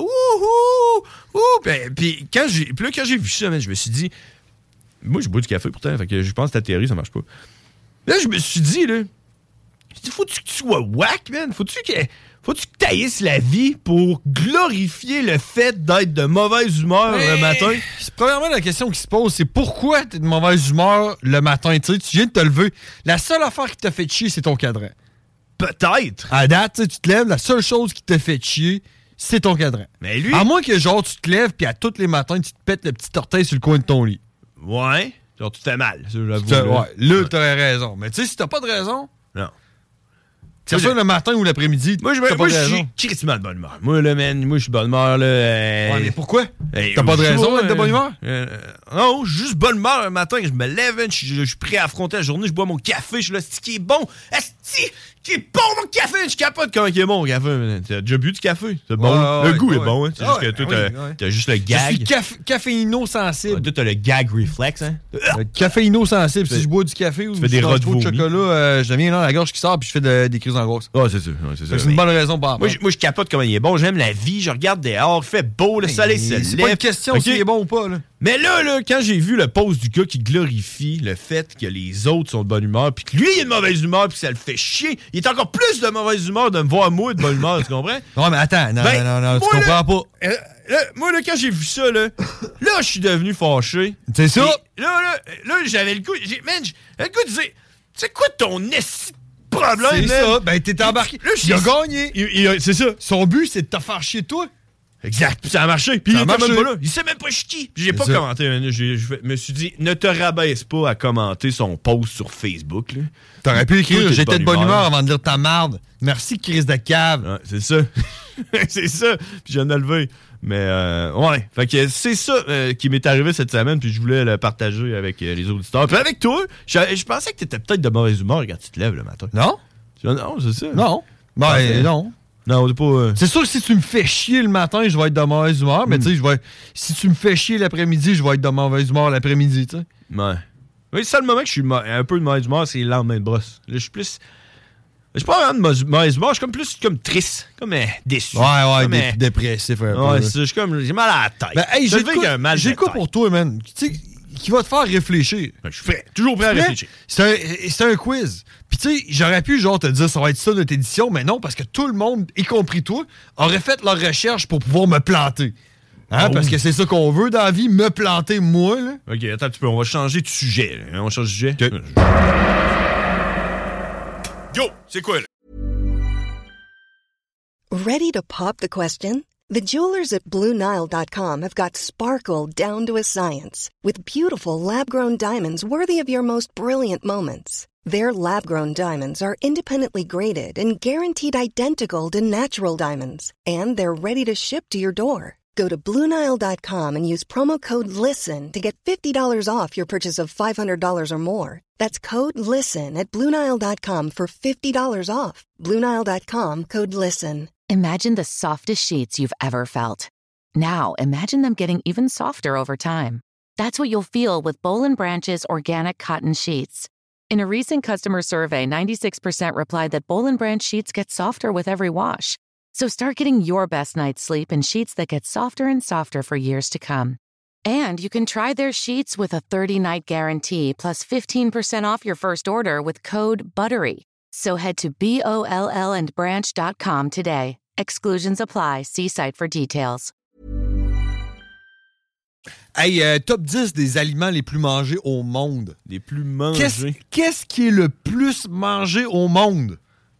Puis quand j'ai vu ça, man, je me suis dit... Moi, je bois du café pourtant. Fait que je pense que ta théorie, ça marche pas. Là, je me suis dit, là... Faut-tu que tu sois whack, man? Faut-tu que taillisses la vie pour glorifier le fait d'être de mauvaise humeur le matin? Premièrement, la question qui se pose, c'est pourquoi t'es de mauvaise humeur le matin? Tu viens de te lever. La seule affaire qui t'a fait chier, c'est ton cadran. Peut-être. À date, tu te lèves, la seule chose qui t'a fait chier, c'est ton cadran. Mais lui... À moins que, genre, tu te lèves, puis à tous les matins, tu te pètes le petit orteil sur le coin de ton lit. Ouais. Genre, tu te fais mal. Là, t'aurais raison. Mais tu sais, si t'as pas de raison... Non. C'est ça le matin ou l'après-midi. Moi, je suis crissement de bonne humeur. Moi, là, man, je suis de bonne humeur, là. Ouais, mais pourquoi? T'as pas de raison d'être de bonne humeur? Non, je suis juste bonne humeur le matin. Je me lève, je suis prêt à affronter la journée. Je bois mon café. Je suis là, c'est qui est bon. Qui est bon, mon café. Je capote comment il est bon, mon café. T'as déjà bu du café? C'est bon. Le goût est bon, hein. C'est juste que toi, t'as juste le gag. Je suis caféino-sensible. Toi, t'as le gag reflex, hein. Caféino-sensible. Si je bois du café ou je fais des rots de chocolat, je deviens là, la gorge qui sort puis je fais des crises d'angoisse. Ah, c'est ça. C'est une bonne raison pour moi, je capote comment il est bon. J'aime la vie. Je regarde dehors. Il fait beau. Le soleil se lève. C'est pas une question s'il est bon ou pas, là. Mais là, quand j'ai vu le post du gars qui glorifie le fait que les autres sont de bonne humeur, puis que lui, il est de mauvaise humeur, puis que ça le fait chier, il est encore plus de mauvaise humeur de me voir moi de bonne humeur, tu comprends? Non, mais attends, non, tu comprends pas. Moi, là, quand j'ai vu ça, là, je suis devenu fâché. C'est ça? Là, j'avais le goût... le goût de dire, c'est quoi ton problème, c'est ça, ben t'es embarqué. Là, il a gagné. C'est ça. Son but, c'est de te faire chier toi. Exact, puis ça a marché. Puis il était même pas là. Il sait même pas qui. J'ai pas commenté. Je me suis dit, ne te rabaisse pas à commenter son post sur Facebook. Là. T'aurais pu écrire, j'étais de bonne humeur avant de dire ta marde. Merci, Chris de cave. Ouais, c'est ça. C'est ça. Puis je viens de le lever. Mais ouais, fait que c'est ça qui m'est arrivé cette semaine, puis je voulais le partager avec les auditeurs. Puis avec toi, je pensais que t'étais peut-être de mauvaise humeur quand tu te lèves le matin. Non? Non, c'est ça. Non. Non. Non, c'est pas... C'est sûr que si tu me fais chier le matin, je vais être de mauvaise humeur, mais tu sais, si tu me fais chier l'après-midi, je vais être de mauvaise humeur l'après-midi, tu sais. Ouais. Oui, c'est ça le moment que je suis un peu de mauvaise humeur, c'est le lendemain de brosse. Là, je suis plus... Je suis pas vraiment de mauvaise humeur, je suis comme plus comme triste, comme déçu. Ouais, dépressif un peu. Ouais, c'est ça, je suis comme... J'ai mal à la tête. Ben, hey, j'ai quoi pour toi, man? Tu sais, qui va te faire réfléchir. Ben, je suis prêt. Toujours prêt à réfléchir. C'est un quiz. Puis tu sais, j'aurais pu genre te dire ça va être ça notre édition, mais non, parce que tout le monde, y compris toi, aurait fait leur recherche pour pouvoir me planter. Hein? Parce que c'est ça qu'on veut dans la vie, me planter moi. Là. OK, attends un petit peu, on va changer de sujet. Là. On va changer de sujet. Okay. Go! C'est quoi, là? Ready to pop the question? The jewelers at BlueNile.com have got sparkle down to a science with beautiful lab-grown diamonds worthy of your most brilliant moments. Their lab-grown diamonds are independently graded and guaranteed identical to natural diamonds, and they're ready to ship to your door. Go to BlueNile.com and use promo code LISTEN to get $50 off your purchase of $500 or more. That's code LISTEN at BlueNile.com for $50 off. BlueNile.com, code LISTEN. Imagine the softest sheets you've ever felt. Now, imagine them getting even softer over time. That's what you'll feel with Boll & Branch's organic cotton sheets. In a recent customer survey, 96% replied that Boll & Branch sheets get softer with every wash. So start getting your best night's sleep in sheets that get softer and softer for years to come. And you can try their sheets with a 30-night guarantee plus 15% off your first order with code BUTTERY. So head to BOLLandbranch.com today. Exclusions apply. See site for details. Hey, top 10 des aliments les plus mangés au monde. Les plus mangés. Qu'est-ce qui est le plus mangé au monde?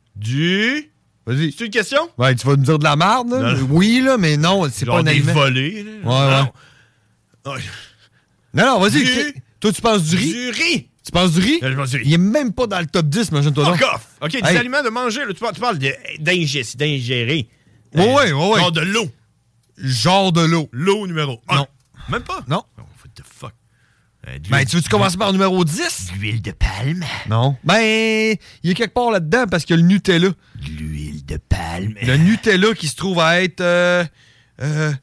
Vas-y. C'est une question? Ouais, tu vas me dire de la merde, là? Non. Oui, là, mais non, c'est pas un aliment. Volé, là. Ouais. Non, vas-y. Toi, tu penses du riz? Du riz! Tu penses du riz? Je pense du riz. Il est même pas dans le top 10, imagine-toi donc. OK, des aliments de manger, là, tu parles d'ingérer. Ouais. Genre de l'eau. Genre de l'eau. L'eau numéro 1. Non. Même pas? Non. Oh, what the fuck? Ben, tu veux-tu commencer par numéro 10? L'huile de palme. Non. Ben, il y a quelque part là-dedans parce qu'il y a le Nutella. L'huile de palme. Le Nutella qui se trouve à être... t'as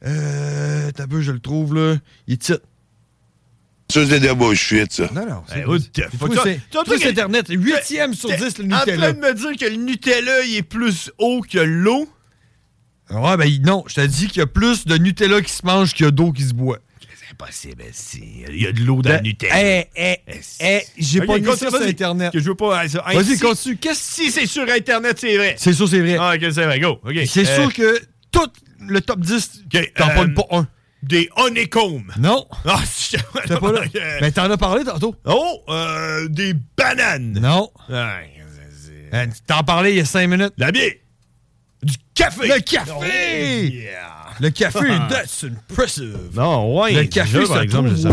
peu, je le trouve, là. Il est titre. Ça, c'est de la bullshit, ça. Non. C'est Internet. 8e sur 10, le Nutella. En train de me dire que le Nutella, il est plus haut que l'eau? Ouais, ben non. Je t'ai dit qu'il y a plus de Nutella qui se mange qu'il y a d'eau qui se boit. C'est impossible, il y a de l'eau dans le Nutella. J'ai pas dit ça sur Internet. Que je veux pas... Vas-y, continue. Si c'est sur Internet, c'est vrai. C'est sûr, c'est vrai. Ah, OK, c'est vrai. Go. Okay. C'est sûr que tout le top 10, t'en parles pas un. Des honeycombs. Non. Ah, t'es pas là. Mais t'en as parlé tantôt. Oh, des bananes. Non. T'en parlais il y a 5 minutes. La bière. Du café. Le café. Oh, yeah. Le café, that's impressive. Non, ouais. Le café, par exemple, je savais.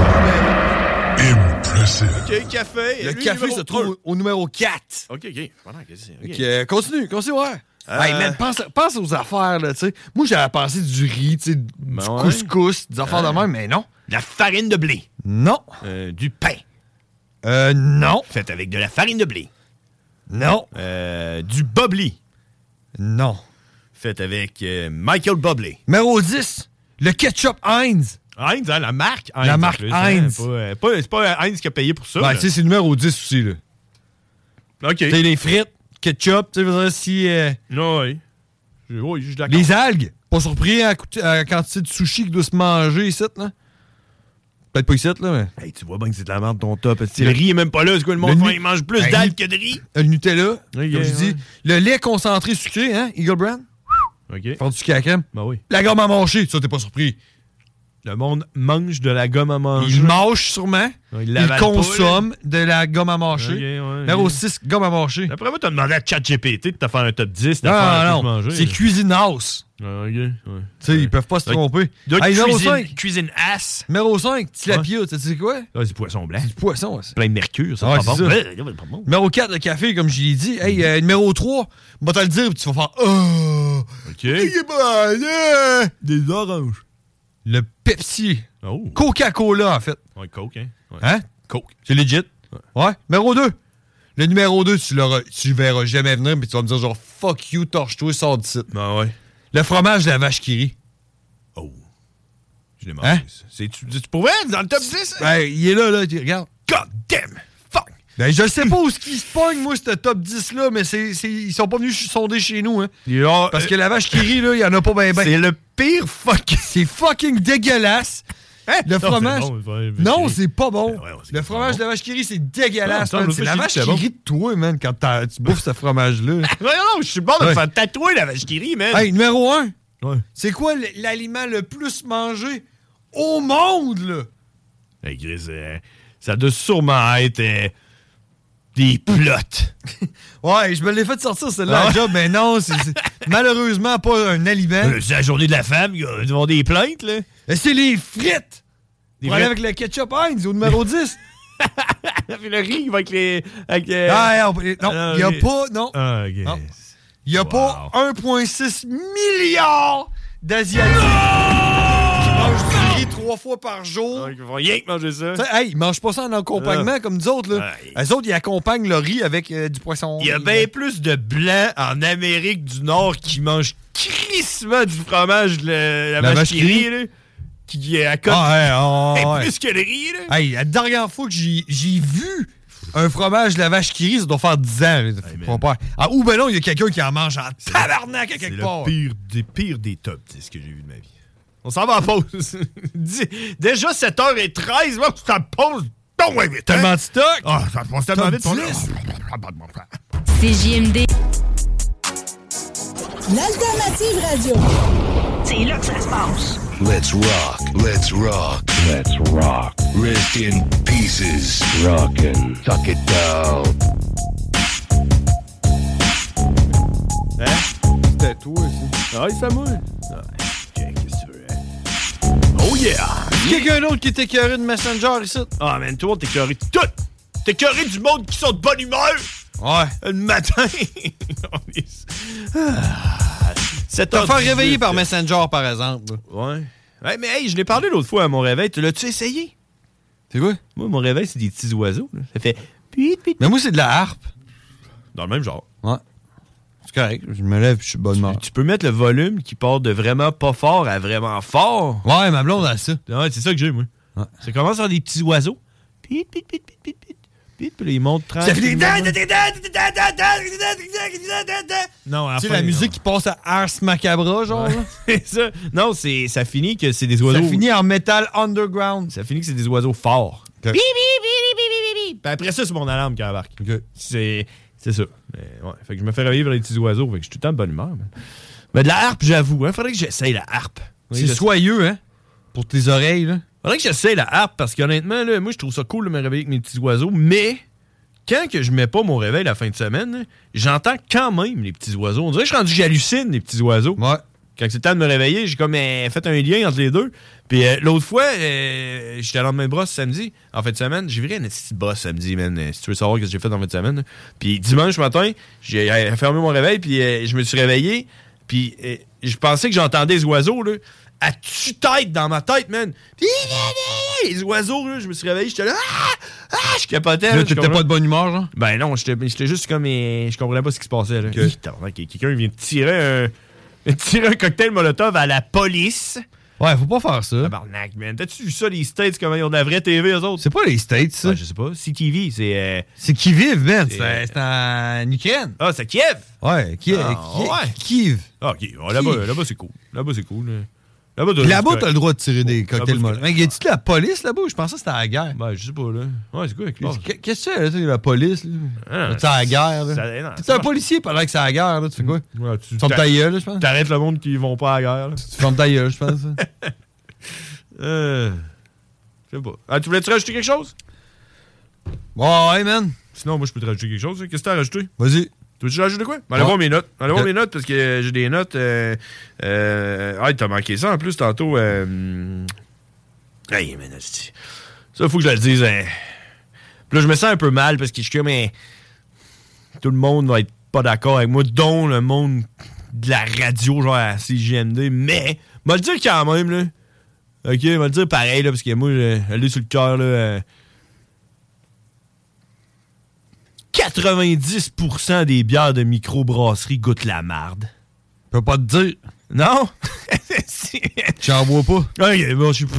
Impressive. OK, café. Le café se trouve au numéro 4. OK. Continue, ouais. Hey, man, pense aux affaires, là, tu sais. Moi, j'avais pensé du riz, tu sais, du couscous, des affaires de même, mais non. La farine de blé. Non. Du pain. Non. Fait avec de la farine de blé. Non. Du bubbly. Non. Fait avec Michael Bublé. Numéro 10, le ketchup Heinz. Heinz, hein, la marque Heinz. La marque Heinz. C'est pas Heinz qui a payé pour ça. Ben, tu sais, c'est numéro 10 aussi, là. OK. Tu sais, les frites, ketchup, tu sais, si... Oui, je suis d'accord. Les algues. Pas surpris à la quantité de sushi qui doit se manger ici, là. Peut-être pas ici, là, mais... Hey, tu vois bien que c'est de la merde ton top. Le riz est même pas là. C'est quoi, le monde il mange plus d'algues que de riz? Le Nutella, comme je dis. Le lait concentré sucré, hein, Eagle Brand. OK. Faire du sucre à crème. Ben oui. La gomme à mâcher, ça, t'es pas surpris. Le monde mange de la gomme à manger. Il mâche sûrement. Il consomme de la gomme à mâcher. Numéro 6, gomme à mâcher. Après moi, t'as demandé à ChatGPT de te faire un top 10. Non. C'est Cuisine House. Tu sais, ils peuvent pas se tromper. Numéro 5. Cuisine ass. Numéro 5, tilapia. Tu sais quoi? C'est du poisson blanc. C'est du poisson. Plein de mercure, ça. C'est ça. Numéro 4, le café, comme je l'ai dit. Hey, numéro 3, on va te le dire, puis tu vas faire OK. Des oranges. Le Pepsi. Oh. Coca-Cola, en fait. Ouais, Coke, hein? Hein? Coke. C'est legit. Ouais. Numéro 2, Le numéro 2, tu le verras jamais venir, puis tu vas me dire genre, fuck you, torche-toi, sors d'ici. Ben ouais. Le fromage de la vache qui rit. Oh. Je l'ai mangé. Hein? C'est-tu pour vrai? Dans le top 10? Ben, il est là, regarde. God damn! Fuck! Ben, je sais pas où ce qui se pogne, moi, ce top 10-là, mais ils sont pas venus sonder chez nous, hein. Parce que la vache qui rit, là, il y en a pas ben. C'est le pire fuck. C'est fucking dégueulasse. Hein? Le fromage. Non, c'est pas bon. Le fromage de la vache qui rit, c'est dégueulasse. Non, c'est la vache qui rit de toi, man, quand tu bouffes ce fromage-là. Non, je suis bon de me faire tatouer la vache qui rit, man. Hey, numéro 1. Ouais. C'est quoi l'aliment le plus mangé au monde, là? Hey, Chris, ça doit sûrement être des plottes. Ouais, je me l'ai fait sortir, celle-là, job, mais non, c'est malheureusement pas un aliment. C'est la journée de la femme, ils vont avoir des plaintes, là. C'est les frites! Pour aller avec le ketchup Heinz au numéro 10. Puis le riz avec les... non, il n'y a pas... Non. Ah, okay. Non. Il n'y a pas 1,6 milliard d'Asiatiques qui mangent du riz 3 fois par jour. Ils vont rien que manger ça. Hey, ils mangent pas ça en accompagnement comme nous autres. Là. Eux autres, ils accompagnent le riz avec du poisson. Il y a bien plus de blancs en Amérique du Nord qui mangent crissement du fromage de la vache qui rit, là. Qui est à côté. Plus que le riz, là. Hey, la dernière fois que j'ai vu un fromage de la vache qui rit, ça doit faire 10 ans. Ou ben non, il y a quelqu'un qui en mange en tabarnak à quelque part. C'est le pire des top 10 que j'ai vu de ma vie. On s'en va en pause. Déjà 7h13, moi, tu t'en poses. Donc, ouais, vite. Tellement de stock. Ah, ça passe tellement vite. CJMD. L'alternative radio. C'est là que ça se passe. Let's rock, let's rock, let's rock. Rest in pieces. Rockin', tuck it down. Hein? C'était toi, aussi. Ah, ça mouille. Qu'est-ce que tu veux, hein? Oh yeah! Quelqu'un d'autre qui est écœuré de Messenger ici? Ah, man, toi, t'es écœuré de tout! T'es écœuré du monde qui sont de bonne humeur! Ouais. Le matin! T'as fait réveiller par Messenger, par exemple. Ouais. Ouais, mais hey, je l'ai parlé l'autre fois à mon réveil. L'as-tu essayé? C'est quoi? Moi, mon réveil, c'est des petits oiseaux. Là. Ça fait... Mais moi, c'est de la harpe. Dans le même genre. Ouais. C'est correct. Je me lève et je suis bonne mort. Tu peux mettre le volume qui part de vraiment pas fort à vraiment fort. Ouais, ma blonde a ça. Ouais, c'est ça que j'ai, moi. Ouais. Ça commence par des petits oiseaux. Pit, pit, pit, pit, pit, pit. Puis ils montent tranquillement. Ça fait des... Non, tu sais, la musique qui passe à Ars Macabra, genre. Ouais. C'est ça. Non, ça finit que c'est des oiseaux... Ça finit en métal underground. Ça finit que c'est des oiseaux forts. Okay. Puis après ça, c'est mon alarme qui embarque. Okay. C'est ça. Mais, ouais. Fait que je me fais réveiller vers les petits oiseaux. Fait que je suis tout le temps de bonne humeur. Man. Mais de la harpe, j'avoue. Hein, faudrait que j'essaye la harpe. C'est soyeux, hein? Pour tes oreilles, là. Faudrait que j'essaye la harpe parce qu'honnêtement, là, moi, je trouve ça cool de me réveiller avec mes petits oiseaux. Mais quand que je mets pas mon réveil la fin de semaine, là, j'entends quand même les petits oiseaux. On dirait que je suis rendu que j'hallucine les petits oiseaux. Ouais. Quand c'est le temps de me réveiller, j'ai comme fait un lien entre les deux. Puis l'autre fois, j'étais à l'endemain de brosse samedi. En fin de semaine, j'ai viré une petite brosse samedi, man. Si tu veux savoir ce que j'ai fait en fin de semaine. Là. Puis dimanche matin, j'ai fermé mon réveil, puis je me suis réveillé. Puis je pensais que j'entendais les oiseaux, là. À tue-tête dans ma tête, man. Les oiseaux, là, je me suis réveillé, j'étais là. Je capotais. Là, t'étais pas de bonne humeur, genre? Ben non, j'étais juste comme. Je comprenais pas ce qui se passait, là. Okay. Quelqu'un vient de tirer un cocktail Molotov à la police. Ouais, faut pas faire ça. Tabarnak, man. T'as-tu vu ça, les States, comment ils ont de la vraie TV, eux autres? C'est pas les States, ça. Ouais, je sais pas. CTV, c'est. C'est Kiev, man. C'est en Ukraine. Ah, c'est Kiev? Ouais, Kiev. Kiev. Ah, ok. Ouais, là-bas, c'est cool. Là-bas, c'est cool. Là-bas, t'as le droit de tirer des cocktails Molotov. Mais y a-tu de la police là-bas? Je pensais que c'était à la guerre. Ben, je sais pas, là. Ouais, c'est quoi avec Qu'est-ce que c'est, là, la police, là? C'est à la guerre, là. T'es un policier pendant que c'est à la guerre, là. Tu fais quoi? Ouais, tu fermes ta gueule, là, je pense. T'arrêtes le monde qui vont pas à la guerre, là. Tu fermes ta gueule, je pense. Je sais pas. Ah, tu voulais-tu rajouter quelque chose? Ouais, man. Sinon, moi, je peux te rajouter quelque chose. Qu'est-ce que t'as rajouté? Vas-y. Tu veux-tu rajouter quoi? Allez voir mes notes. Allez voir mes notes parce que j'ai des notes. T'as manqué ça en plus tantôt. Hey, man, ça, faut que je le dise. Puis là, je me sens un peu mal parce que je suis comme. Tout le monde va être pas d'accord avec moi, dont le monde de la radio, genre à CJMD. Mais, m'a le dire quand même, là. OK, m'a le dire pareil, là, parce que moi, elle est sur le cœur, là. 90% des bières de microbrasserie goûtent la marde. Je peux pas te dire. Non? J'en bois pas. Ok, bon, je sais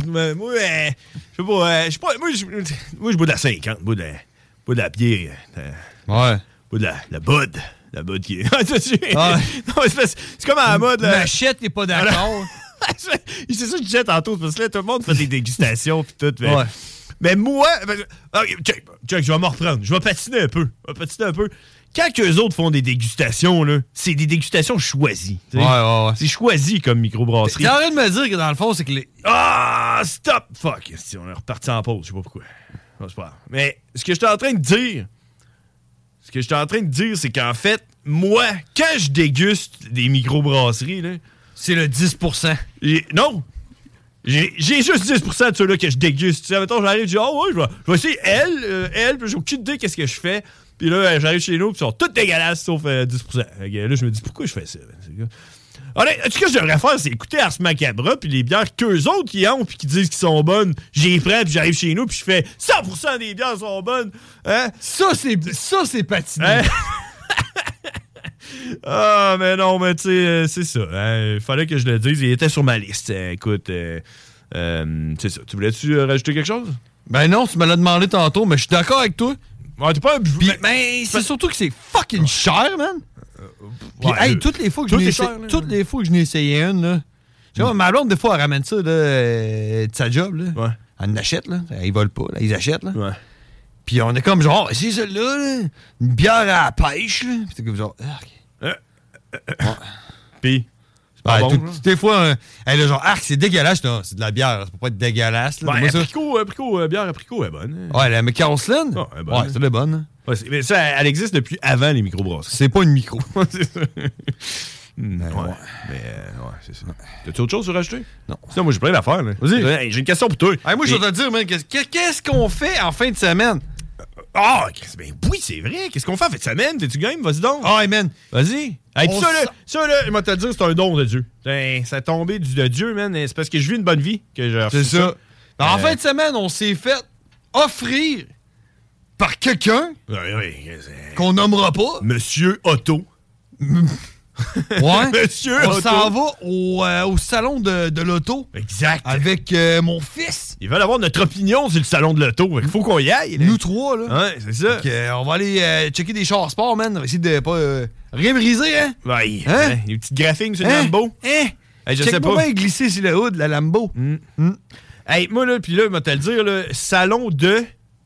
pas. Moi, je bois de la 50. Je bois de la bière. Ouais. Je bois de la Bud. La Bud qui est. Non, c'est comme à la mode. Machette n'est pas d'accord. C'est ça que je disais tantôt, parce que là, tout le monde fait des dégustations pis tout. Mais, ouais. Mais moi. Check, je vais m'en reprendre. Je vais patiner un peu. Quand eux autres font des dégustations, là, c'est des dégustations choisies. Ouais. C'est choisi comme microbrasserie. T'es en train de me dire que dans le fond, c'est que les. Ah, stop! Fuck! On est reparti en pause, je sais pas pourquoi. Non, c'est pas grave. Mais ce que j'étais en train de dire, c'est qu'en fait, moi, quand je déguste des microbrasseries, là, c'est le 10%. Non! J'ai juste 10% de ceux-là que je déguste. Tu sais, mettons, j'arrive, je dis, ouais, je vais essayer elle, puis j'ai aucune idée qu'est-ce que je fais. Puis là, j'arrive chez nous, puis ils sont toutes dégueulasses, sauf 10%. Là, je me dis, pourquoi je fais ça? Honnêtement, ce que je devrais faire, c'est écouter Ars Macabra, puis les bières qu'eux autres qui ont, puis qui disent qu'ils sont bonnes, j'y prends, puis j'arrive chez nous, puis je fais 100% des bières sont bonnes. Hein? Ça, c'est patiné. Hein? Ah, mais non, mais tu sais, c'est ça. Il fallait que je le dise, il était sur ma liste. Écoute, c'est ça. Tu voulais-tu rajouter quelque chose? Ben non, tu me l'as demandé tantôt, mais je suis d'accord avec toi. Ouais, t'es pas un mais c'est surtout que c'est fucking cher, man. Puis, hey, toutes les fois que je n'ai essayé une, là. Tu vois, ma blonde, des fois, elle ramène ça de sa job, là. Ouais. Elle en achète, là. Ils volent pas, là. Ils achètent, là. Ouais. Puis on est comme genre, c'est celle-là, là. Une bière à la pêche, là. Puis t'es comme genre, ouais. Puis. Des fois, elle est genre, c'est dégueulasse. Non, c'est de la bière, ça peut pas être dégueulasse. Là. Ouais, bière apricot est bonne. Ouais, la McCausland? Elle est bonne. Ouais, c'est la bonne. Ouais, mais ça, elle existe depuis avant les microbrasseries. C'est pas une micro. C'est ça. Ouais, c'est ça. T'as-tu autre chose à rajouter? Non. Sinon, moi, j'ai plein d'affaires. Vas-y. Hey, j'ai une question pour toi. Hey, moi, je vais te dire, man, qu'est-ce qu'on fait en fin de semaine? Ah, ben oui, c'est vrai. Qu'est-ce qu'on fait en fin de semaine? T'es-tu game? Vas-y donc. Ah, hey, man. Vas-y. Hey, ça, là, je vais te le dire, c'est un don de Dieu. Ça a tombé de Dieu, man. C'est parce que je vis une bonne vie que j'ai reçu ça. En fin de semaine, on s'est fait offrir par quelqu'un qu'on nommera pas. Monsieur Otto. Ouais. Monsieur on Otto. s'en va au salon de l'auto. Exact. Avec mon fils. Ils veulent avoir notre opinion sur le salon de l'auto. Il faut qu'on y aille. Là. Nous trois, là. Ouais, c'est ça. Donc, on va aller checker des chars sport, man. On va essayer de pas rien briser, hein? Ouais. Hein? Les petits graphiques sur le Lambo. Hey, je sais pas. Check-moi glisser sur le haut de la Lambo. Hey, moi, là, puis là, je vais te le dire, là, salon de...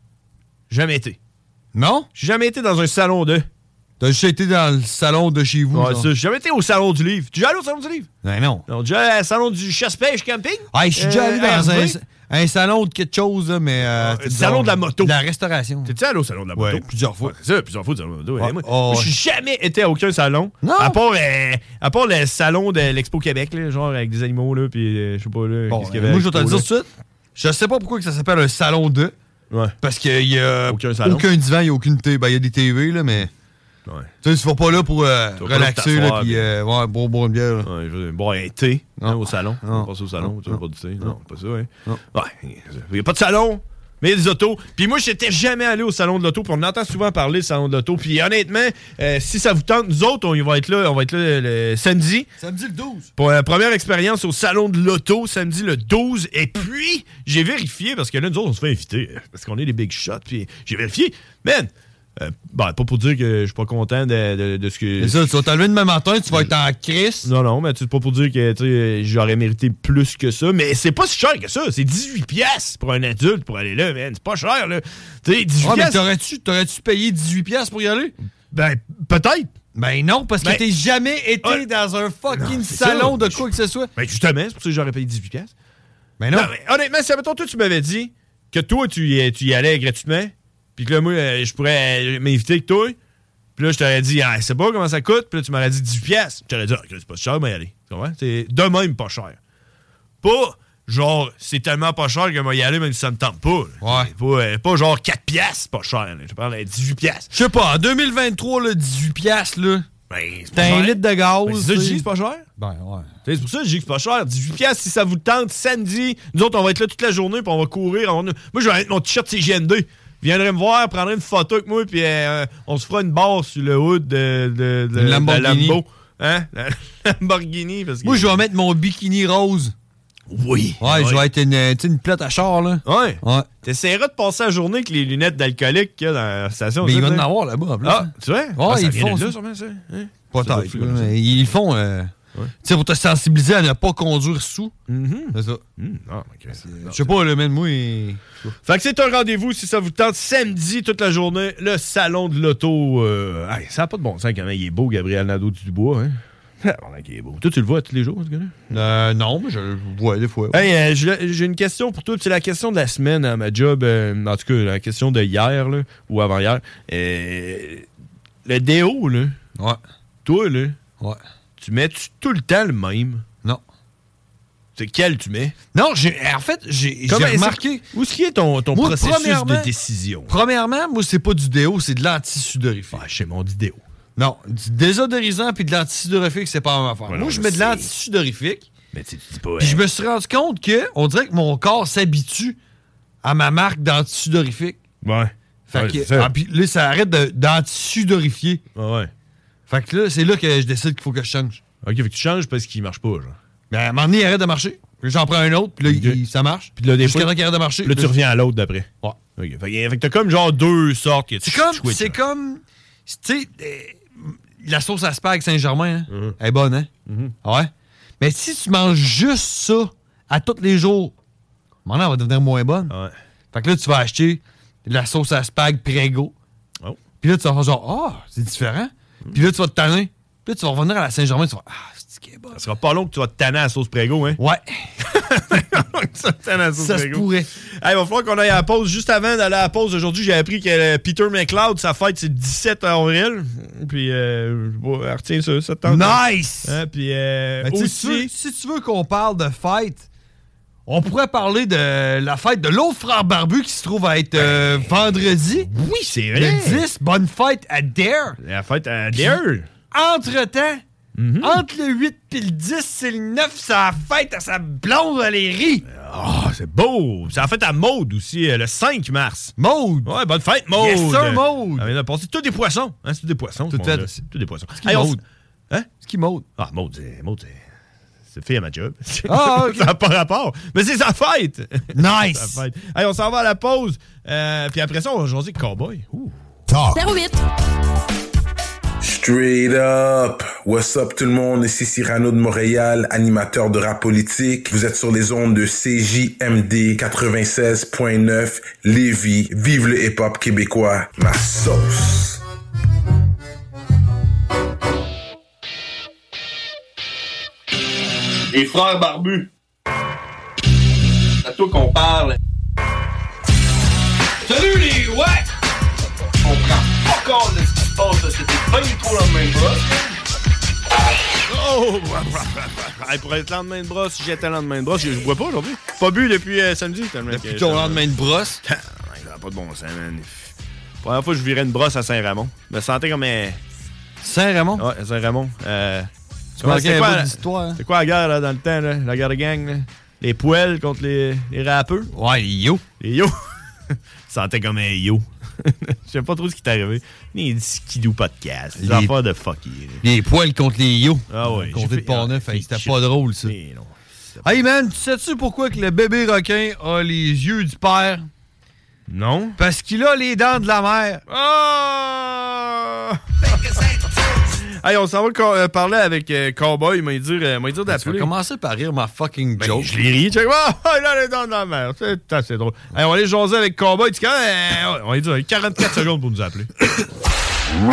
Jamais été. Non? J'ai jamais été dans un salon de... T'as juste été dans le salon de chez vous. Ouais, ça. J'ai jamais été au salon du livre. Tu es déjà allé au salon du livre? Ben non. Non, déjà au salon du chasse-pêche camping? Hey, je suis déjà allé dans un salon de quelque chose, là, mais... le salon de la moto. De la restauration. T'es-tu allé au salon de la moto? Ouais, plusieurs fois. Ouais, c'est ça, plusieurs fois au salon de la moto. Ouais. Moi, je suis jamais été à aucun salon. Non. À part le salon de l'Expo Québec, là, genre avec des animaux, là, puis je sais pas, là, bon, qu'est-ce qu'il y avait. Moi, je vais te le dire tout de suite. Je sais pas pourquoi que ça s'appelle un salon de. Ouais. Parce qu'il y a aucun divan, il y a aucune télé. Ben, il y a des TV, là, mais... Ouais. Tu sais, tu vas pas là pour relaxer, là, puis boire une bière. Là. Ouais, boire un thé au salon. On passe au salon, tu veux pas du thé. Non, pas ça, hein. Ouais, il n'y a pas de salon, mais il y a des autos. Puis moi, je n'étais jamais allé au salon de l'auto, puis on entend souvent parler du salon de l'auto. Puis honnêtement, si ça vous tente, nous autres, on va être là le samedi. Samedi le 12. Pour la première expérience au salon de l'auto, samedi le 12. Et puis, j'ai vérifié, parce que là, nous autres, on se fait inviter, parce qu'on est des big shots, puis j'ai vérifié. Man! Pas pour dire que je suis pas content de ce que... C'est ça, tu vas te lever demain matin, tu vas être en crise. Non, mais c'est pas pour dire que j'aurais mérité plus que ça, mais c'est pas si cher que ça. C'est 18$ pour un adulte pour aller là, man. C'est pas cher, là. Tu sais, 18$. Mais t'aurais-tu payé 18$ pour y aller? Ben, peut-être. Ben non, parce que t'es jamais été dans un fucking salon de quoi que ce soit. Ben justement, c'est pour ça que j'aurais payé 18$. Ben non. Mais honnêtement, si toi, tu m'avais dit que toi, tu y allais gratuitement, puis que là, moi, je pourrais m'inviter avec toi. Puis là, je t'aurais dit, je sais pas comment ça coûte. Puis là, tu m'aurais dit 18$. Je t'aurais dit, c'est pas cher, mais aller. Tu comprends? C'est de même pas cher. Pas genre, c'est tellement pas cher que moi y aller, même si ça me tente pas. Ouais. Pas genre 4$, pas cher. Là. Je parle de 18$. Je sais pas, en 2023, là, 18$, là. Ben, t'as un litre de gaz. Ben, c'est ça que je dis, c'est pas cher? Ben, ouais. C'est pour ça que je dis que c'est pas cher. 18$, si ça vous tente, samedi. Nous autres, on va être là toute la journée, puis on va courir. Moi, je vais mettre mon t-shirt CGND. viendrait me voir, prendrait une photo avec moi, puis on se fera une barre sur le hood de Lamborghini. Lambo. Hein? La Lamborghini. Parce que... Moi, je vais mettre mon bikini rose. Oui. Ouais, je vais être une plate à char, là. Ouais. T'essaieras de passer la journée avec les lunettes d'alcooliques qu'il y a dans la station. Mais il va en avoir là-bas, en plus. Ah, tu vois? Ouais, ils font ça. Sûrement, ça. Hein? Peut-être. Ils font... Tu sais, pour te sensibiliser à ne pas conduire sous. C'est ça. Je sais pas, le même moi. Fait que c'est un rendez-vous, si ça vous tente, samedi, toute la journée, le salon de l'auto. Ça n'a pas de bon sens quand même. Il est beau, Gabriel Nadeau-Dubois. Hein? Il est beau. Toi, tu le vois tous les jours, ce gars-là? Non, mais je le vois des fois. Hey, j'ai une question pour toi. C'est la question de la semaine à ma job. En tout cas, la question de hier, là, ou avant-hier. Le déo, là. Ouais. Toi, là. Ouais. Tu mets-tu tout le temps le même? Non. C'est quel tu mets? Non, j'ai remarqué... Où est-ce qu'il est ton processus de décision? Premièrement, moi, c'est pas du déo, c'est de l'antisudorifique. Ah, chez mon dit déo. Non, du désodorisant puis de l'antisudorifique, c'est pas la même affaire. Moi, je mets de l'antisudorifique. Mais tu dis pas... Puis je me suis rendu compte que on dirait que mon corps s'habitue à ma marque d'antisudorifique. Ouais. Fait que, puis là, ça arrête d'antisudorifier. Ouais. Fait que là, c'est là que je décide qu'il faut que je change. OK, fait que tu changes parce qu'il marche pas, genre. Ben, à un moment donné, il arrête de marcher. Puis j'en prends un autre, puis là, ça marche. Puis là, des jusqu'à fois, temps qu'il arrête de marcher. Là, tu reviens à l'autre d'après. Ouais. OK. Fait que t'as comme genre deux sortes. C'est comme... Tu sais, la sauce à spag Saint-Germain, hein, elle est bonne, hein? Ouais. Mais si tu manges juste ça à tous les jours, maintenant, elle va devenir moins bonne. Ouais. Fait que là, tu vas acheter de la sauce à spag Prego. Oh. Puis là, tu vas faire genre, c'est différent. Puis là, tu vas te tanner. Puis là, tu vas revenir à la Saint-Germain, tu vas c'est qui est bon. Ça sera pas long que tu vas te tanner à la sauce Prego, hein? Ouais. Ça se pourrait. Hey, il va falloir qu'on aille à la pause. Juste avant d'aller à la pause, aujourd'hui, j'ai appris que Peter McLeod, sa fête, c'est le 17 avril. Puis, retiens ça, ça tente. Nice! Hein, puis, aussi... Si tu veux qu'on parle de fête, on pourrait parler de la fête de l'autre frère barbu qui se trouve à être vendredi. Oui, c'est vrai. Le 10, bonne fête à Dare. La fête à Dare. Entre-temps, entre le 8 et le 10, c'est le 9, c'est la fête à sa blonde Valérie. Oh, c'est beau. C'est la fête à Maude aussi, le 5 mars. Maude. Ouais, bonne fête, Maude. Yes, sir, Maude. On a passé tous des poissons. Hein, c'est tous des poissons. Tout fait. Tous des poissons. C'est qui Maude? Hein? C'est qui Maude? Ah, Maude, c'est fait à ma job. Ah, OK. Ça n'a pas rapport. Mais c'est sa fête. Nice. Sa fête. Hey, on s'en va à la pause. Puis après ça, on va jaser Cowboy. 08. Straight up! What's up tout le monde? Ici Cyrano de Montréal, animateur de rap politique. Vous êtes sur les ondes de CJMD 96.9 Lévis. Vive le hip-hop québécois. Ma sauce! Les frères barbus. C'est à toi qu'on parle. Salut les ouais! On prend pas compte de ce qui se passe, là. C'était pas du tout le même brosse. Oh! Hey, pour être lendemain de brosse, si j'étais lendemain de brosse, je bois pas aujourd'hui. Pas bu depuis samedi. Depuis ton lendemain de brosse? Ça n'a pas de bon sens, man. Première fois que je virais une brosse à Saint-Ramon. Je me sentais comme un... Saint-Ramon? Ouais, Saint-Ramon. C'est quoi l'histoire? C'est quoi la guerre là, dans le temps, là? La guerre de gang? Là? Les poêles contre les rappeurs? Ouais, les yo. Les yo. Je sentais comme un yo. Je sais pas trop ce qui t'est arrivé. Les skidoo podcast. Les affaires de fucky. Les poils contre les yo. Ah ouais. Contre le Pont-Neuf. C'était pas drôle, ça. Hey man, tu sais-tu pourquoi que le bébé requin a les yeux du père? Non. Parce qu'il a les dents de la mère. Oh! Hey, on s'en va parler avec Cowboy. Il m'a dit d'appeler. Tu vas commencer par rire ma fucking joke. Je l'ai ri. Check. Oh, il a les dents de la mère. C'est assez drôle. Hey, on va aller jaser avec Cowboy. Tu on va lui dire 44 secondes pour nous appeler. Bon,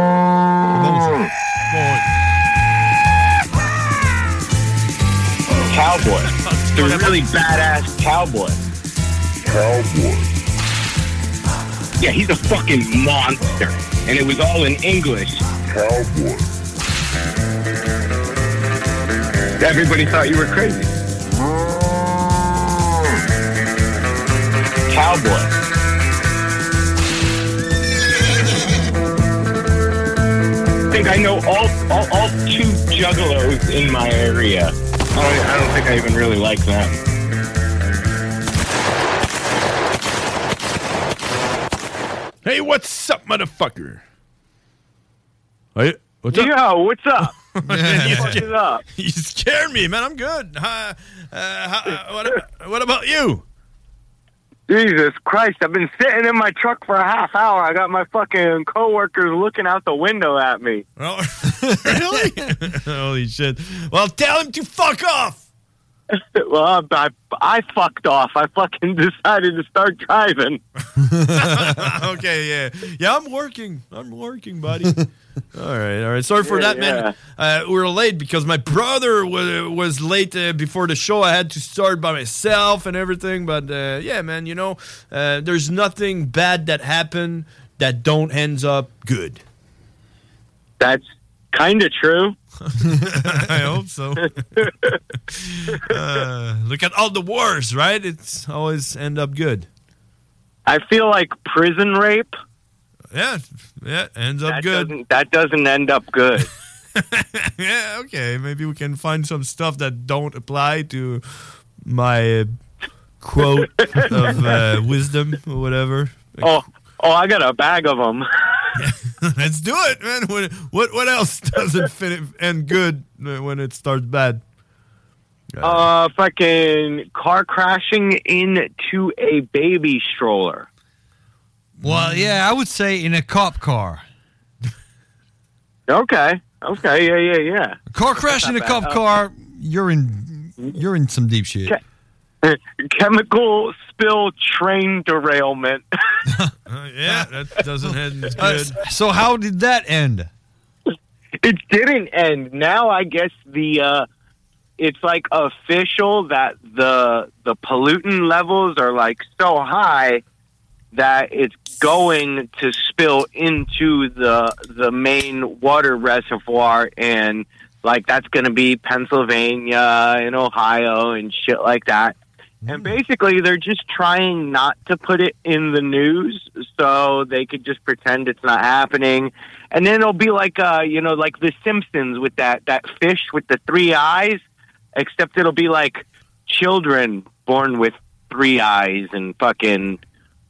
Cowboy. The really badass cowboy. Cowboy. Yeah, he's a fucking monster. And it was all in English. Cowboy. Everybody thought you were crazy. Cowboy. I think I know all two juggalos in my area. I don't think I even really like them. Hey, what's up, motherfucker? Hey, what's up? Yo, what's up? What's up? You scared me, man. I'm good. What about you? Jesus Christ, I've been sitting in my truck for a half hour. I got my fucking coworkers looking out the window at me. Oh, really? Holy shit. Well, tell him to fuck off. Well, I fucked off. I fucking decided to start driving. Okay, yeah. Yeah, I'm working, buddy. All right. Sorry for that, man. We were late because my brother was late before the show. I had to start by myself and everything. But, yeah, man, you know, there's nothing bad that happened that don't ends up good. That's kind of true. I hope so. Look at all the wars, right? It's always end up good. I feel like prison rape. Yeah, ends up good. That doesn't end up good. Yeah, okay. Maybe we can find some stuff that don't apply to my quote of wisdom or whatever. Oh, I got a bag of them. Let's do it, man. What else doesn't end good when it starts bad? Fucking car crashing into a baby stroller. Well, yeah, I would say in a cop car. Okay, yeah. A car crash in a cop car, you're in some deep shit. Chemical spill train derailment. Yeah, that doesn't end good. So how did that end? It didn't end. Now I guess it's like official that the pollutant levels are like so high that it's going to spill into the main water reservoir, and like that's going to be Pennsylvania and Ohio and shit like that. And basically, they're just trying not to put it in the news so they could just pretend it's not happening. And then it'll be like, like The Simpsons with that fish with the 3 eyes, except it'll be like children born with 3 eyes and fucking,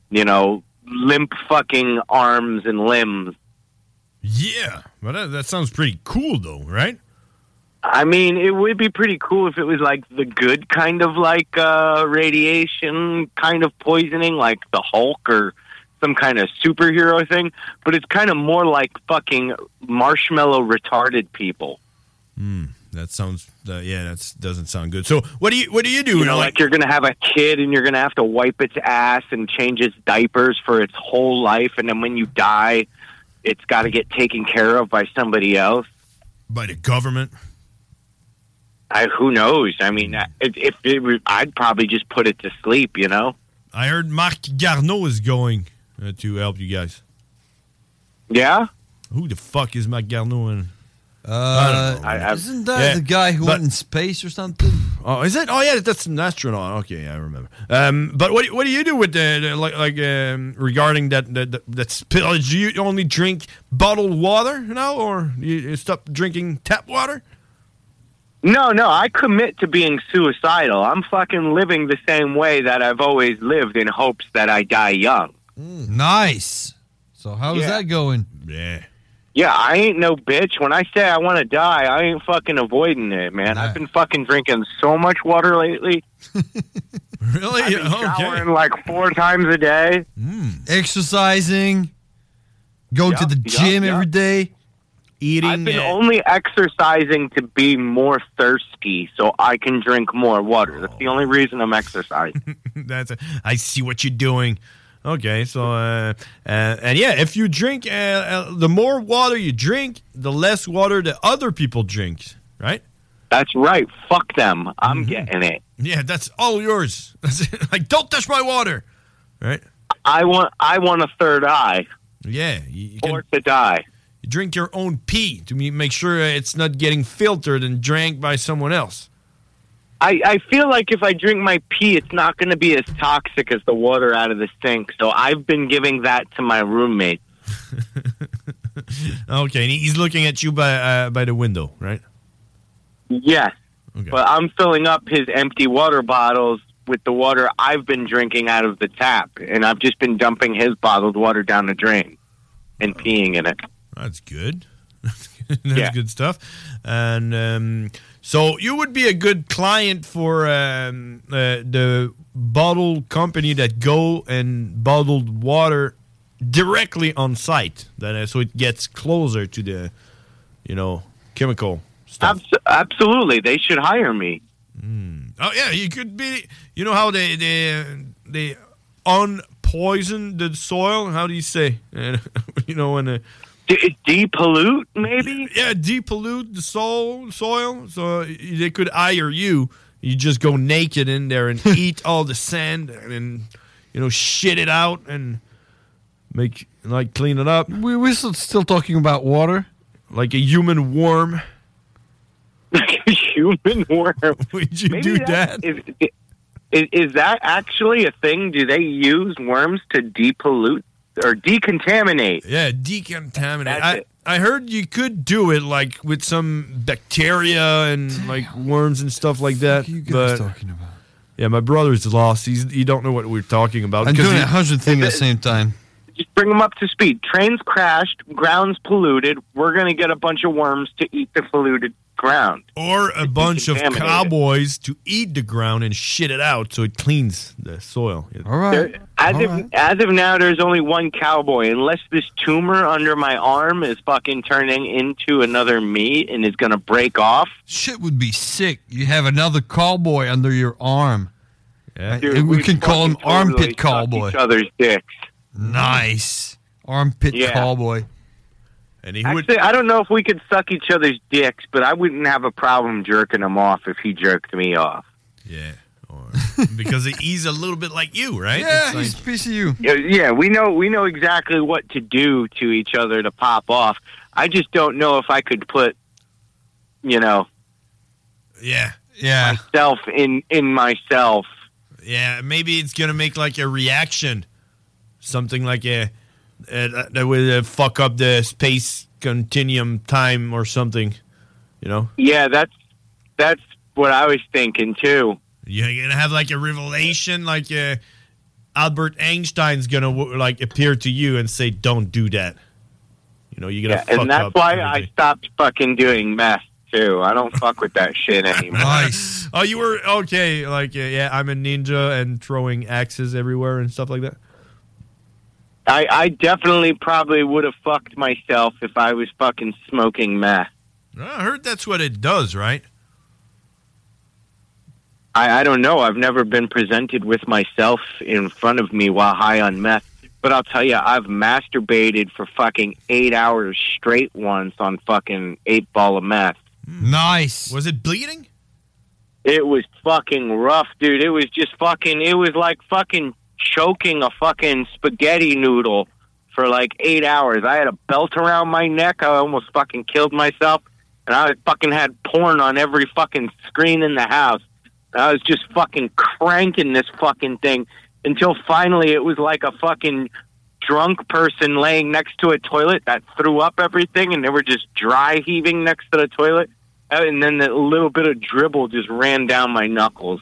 limp fucking arms and limbs. Yeah, but that sounds pretty cool, though, right? I mean, it would be pretty cool if it was like the good kind of like radiation kind of poisoning, like the Hulk or some kind of superhero thing. But it's kind of more like fucking marshmallow retarded people. That sounds, that doesn't sound good. So what do you do? Like you're going to have a kid and you're going to have to wipe its ass and change its diapers for its whole life. And then when you die, it's got to get taken care of by somebody else. By the government? Who knows? I mean, I'd probably just put it to sleep, I heard Marc Garneau is going to help you guys. Yeah? Who the fuck is Marc Garneau? Isn't that the guy who went in space or something? Oh, is it? Oh, yeah, that's an astronaut. Okay, I remember. But what do you do with regarding that spill? Do you only drink bottled water now, or you stop drinking tap water? No, I commit to being suicidal. I'm fucking living the same way that I've always lived in hopes that I die young. Nice. So how's that going? Yeah. Yeah, I ain't no bitch. When I say I want to die, I ain't fucking avoiding it, man. I've been fucking drinking so much water lately. Really? I've been showering like 4 times a day. Exercising. Go to the gym every day. Eating. I've been only exercising to be more thirsty so I can drink more water. That's the only reason I'm exercising. I see what you're doing. Okay, so, and yeah, if you drink, the more water you drink, the less water that other people drink, right? That's right. Fuck them. I'm getting it. Yeah, that's all yours. Like, don't touch my water, right? I want a third eye. Yeah. Or to die. You drink your own pee to make sure it's not getting filtered and drank by someone else. I feel like if I drink my pee, it's not going to be as toxic as the water out of the sink. So I've been giving that to my roommate. Okay, and he's looking at you by the window, right? Yes. Okay. But I'm filling up his empty water bottles with the water I've been drinking out of the tap, and I've just been dumping his bottled water down the drain and peeing in it. That's good. That's good stuff. And so you would be a good client for the bottle company that go and bottled water directly on site, so it gets closer to the, chemical stuff. Absolutely, they should hire me. Oh yeah, you could be. You know how they unpoison the soil? How do you say? When depollute, maybe? Yeah, depollute the soil. So they could hire you. You just go naked in there and eat all the sand and shit it out and clean it up. We're still talking about water, like a human worm. Like a human worm. Would you do that? Is that actually a thing? Do they use worms to depollute or decontaminate? Yeah, decontaminate. I heard you could do it like with some bacteria and like worms and stuff like that. What are you guys talking about? Yeah, my brother's lost. He don't know what we're talking about. I'm doing 100 things at the same time. Just bring them up to speed. Trains crashed, ground's polluted. We're going to get a bunch of worms to eat the polluted ground. Or a bunch of cowboys to eat the ground and shit it out so it cleans the soil. All right. As of now, there's only one cowboy. Unless this tumor under my arm is fucking turning into another me and is going to break off. Shit would be sick. You have another cowboy under your arm. Yeah. Dude, we can call him Armpit Cowboy. Each other's dicks. Nice. Armpit Cowboy. And he Actually, I don't know if we could suck each other's dicks, but I wouldn't have a problem jerking him off if he jerked me off. Yeah. Because he's a little bit like you, right? Yeah, he's a piece of you. Yeah, we know exactly what to do to each other to pop off. I just don't know if I could put, Yeah. myself in myself. Yeah, maybe it's going to make like a reaction. Something like that would fuck up the space continuum time or something, Yeah, that's what I was thinking too. You're gonna have like a revelation, like Albert Einstein's gonna like appear to you and say, "Don't do that." You're gonna fuck up. And that's why I stopped fucking doing meth too. I don't fuck with that shit anymore. Nice. Oh, you were okay. Like, I'm a ninja and throwing axes everywhere and stuff like that. I definitely probably would have fucked myself if I was fucking smoking meth. I heard that's what it does, right? I don't know. I've never been presented with myself in front of me while high on meth. But I'll tell you, I've masturbated for fucking 8 hours straight once on fucking 8 ball of meth. Nice. Was it bleeding? It was fucking rough, dude. It was just fucking, it was like fucking choking a fucking spaghetti noodle for like 8 hours. I had a belt around my neck. I almost fucking killed myself. And I fucking had porn on every fucking screen in the house. I was just fucking cranking this fucking thing until finally it was like a fucking drunk person laying next to a toilet that threw up everything, and they were just dry heaving next to the toilet. And then a little bit of dribble just ran down my knuckles.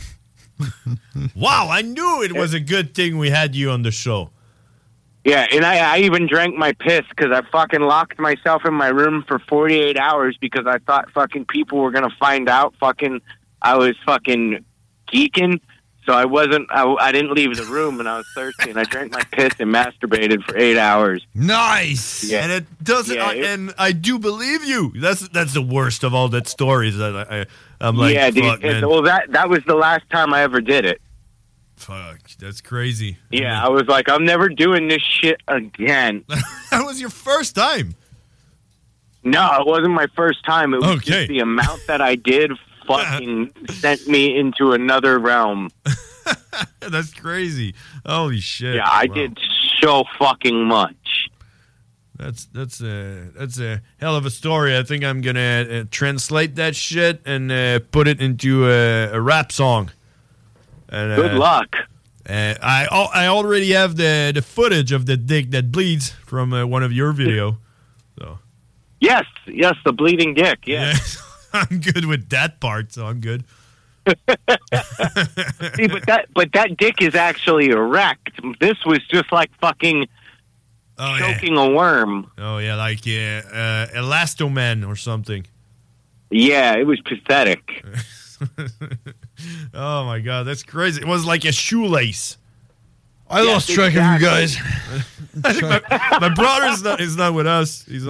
Wow, I knew it was a good thing we had you on the show. Yeah, and I even drank my piss because I fucking locked myself in my room for 48 hours because I thought fucking people were going to find out fucking I was fucking geeking. So I didn't leave the room, and I was thirsty, and I drank my piss and masturbated for 8 hours. Nice. Yeah. And it doesn't, and I do believe you. That's the worst of all that stories. That I'm like, yeah, dude. Fuck, man. Well, that was the last time I ever did it. Fuck, that's crazy. Yeah, I was like, I'm never doing this shit again. That was your first time. No, it wasn't my first time. It was just the amount that I did fucking sent me into another realm. That's crazy. Holy shit. Yeah, I did so fucking much. That's a hell of a story. I think I'm gonna translate that shit and put it into a rap song. And, good luck. I already have the footage of the dick that bleeds from one of your video. So yes, the bleeding dick. Yeah. I'm good with that part, so I'm good. See, but that dick is actually erect. This was just like fucking choking a worm. Oh, yeah, like Elastoman or something. Yeah, it was pathetic. Oh, my God, that's crazy. It was like a shoelace. I lost track of you guys. I think my brother is not with us. He's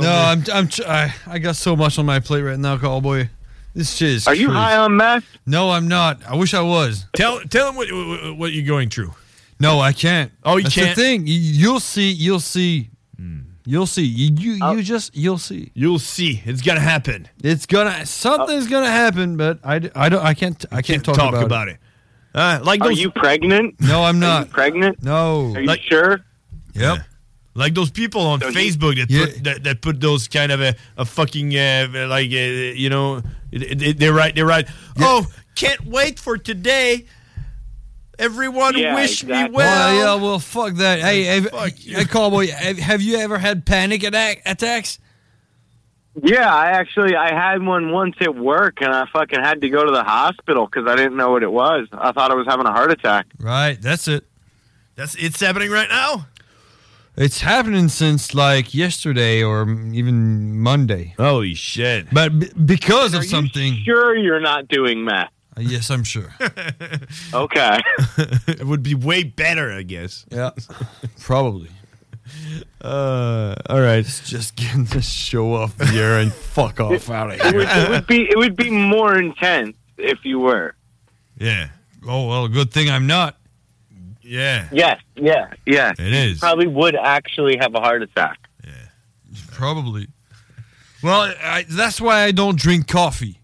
I got so much on my plate right now, Cowboy. This shit is Are you crazy. high on meth? No, I'm not. I wish I was. Tell him what you're going through. No, I can't. Oh, you That's can't? the thing. You'll see. You'll see. You'll see. You'll see. You'll see. It's gonna happen. Something's gonna happen, but I can't talk about it. Are you pregnant? No, I'm not. Are you pregnant? No. Are you sure? Yep. Yeah. Like those people on Facebook that put those kind of a fucking you know, they write. Oh, can't wait for today. Everyone wish me well. Yeah, well, fuck that. Hey, Cowboy, have you ever had panic attacks? Yeah, I had one once at work, and I fucking had to go to the hospital because I didn't know what it was. I thought I was having a heart attack. Right, that's it. It's happening right now? It's happening since, like, yesterday or even Monday. Holy shit. But because of something... You sure you're not doing meth? Yes, I'm sure. Okay. It would be way better, I guess. Yeah, probably. All right. Let's just get this show off the air and fuck off out of here. It would be more intense if you were. Yeah. Oh, well, good thing I'm not. Yeah. Yes. Yeah. It is. You probably would actually have a heart attack. Yeah. Probably. Well, that's why I don't drink coffee.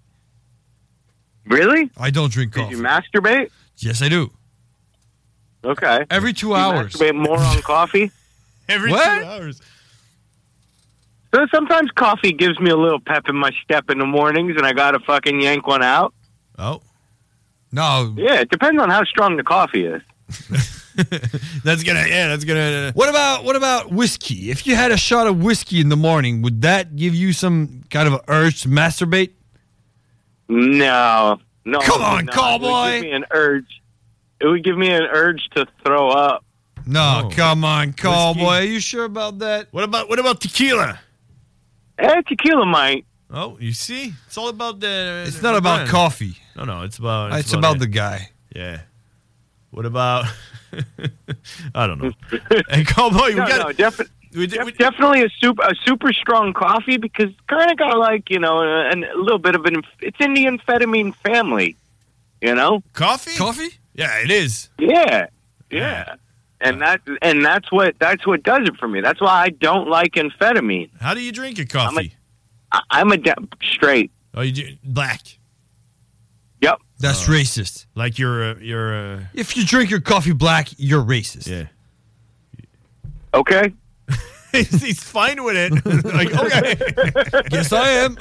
Really? I don't drink coffee. Did you masturbate? Yes, I do. Okay. Every 2 hours. Masturbate more on coffee? Every 2 hours. So sometimes coffee gives me a little pep in my step in the mornings, and I gotta fucking yank one out. Oh. No. Yeah, it depends on how strong the coffee is. That's gonna. What about whiskey? If you had a shot of whiskey in the morning, would that give you some kind of urge to masturbate? No. Come on, Cowboy. It would give me an urge. It would give me an urge to throw up. No, come on, Cowboy. Are you sure about that? What about tequila? Tequila might. Oh, you see? It's all about the... It's not about coffee. No, it's about... It's about the guy. Yeah. What about... I don't know. Hey, Cowboy, definitely a super strong coffee because kind of got like, you know, a little bit of an... It's in the amphetamine family, you know? Coffee? Yeah, it is. Yeah. And that's what does it for me. That's why I don't like amphetamine. How do you drink your coffee? I'm straight. Oh, you do black. Yep. That's racist. Like you're If you drink your coffee black, you're racist. Yeah. Okay. He's fine with it. Like, okay. Yes, I am.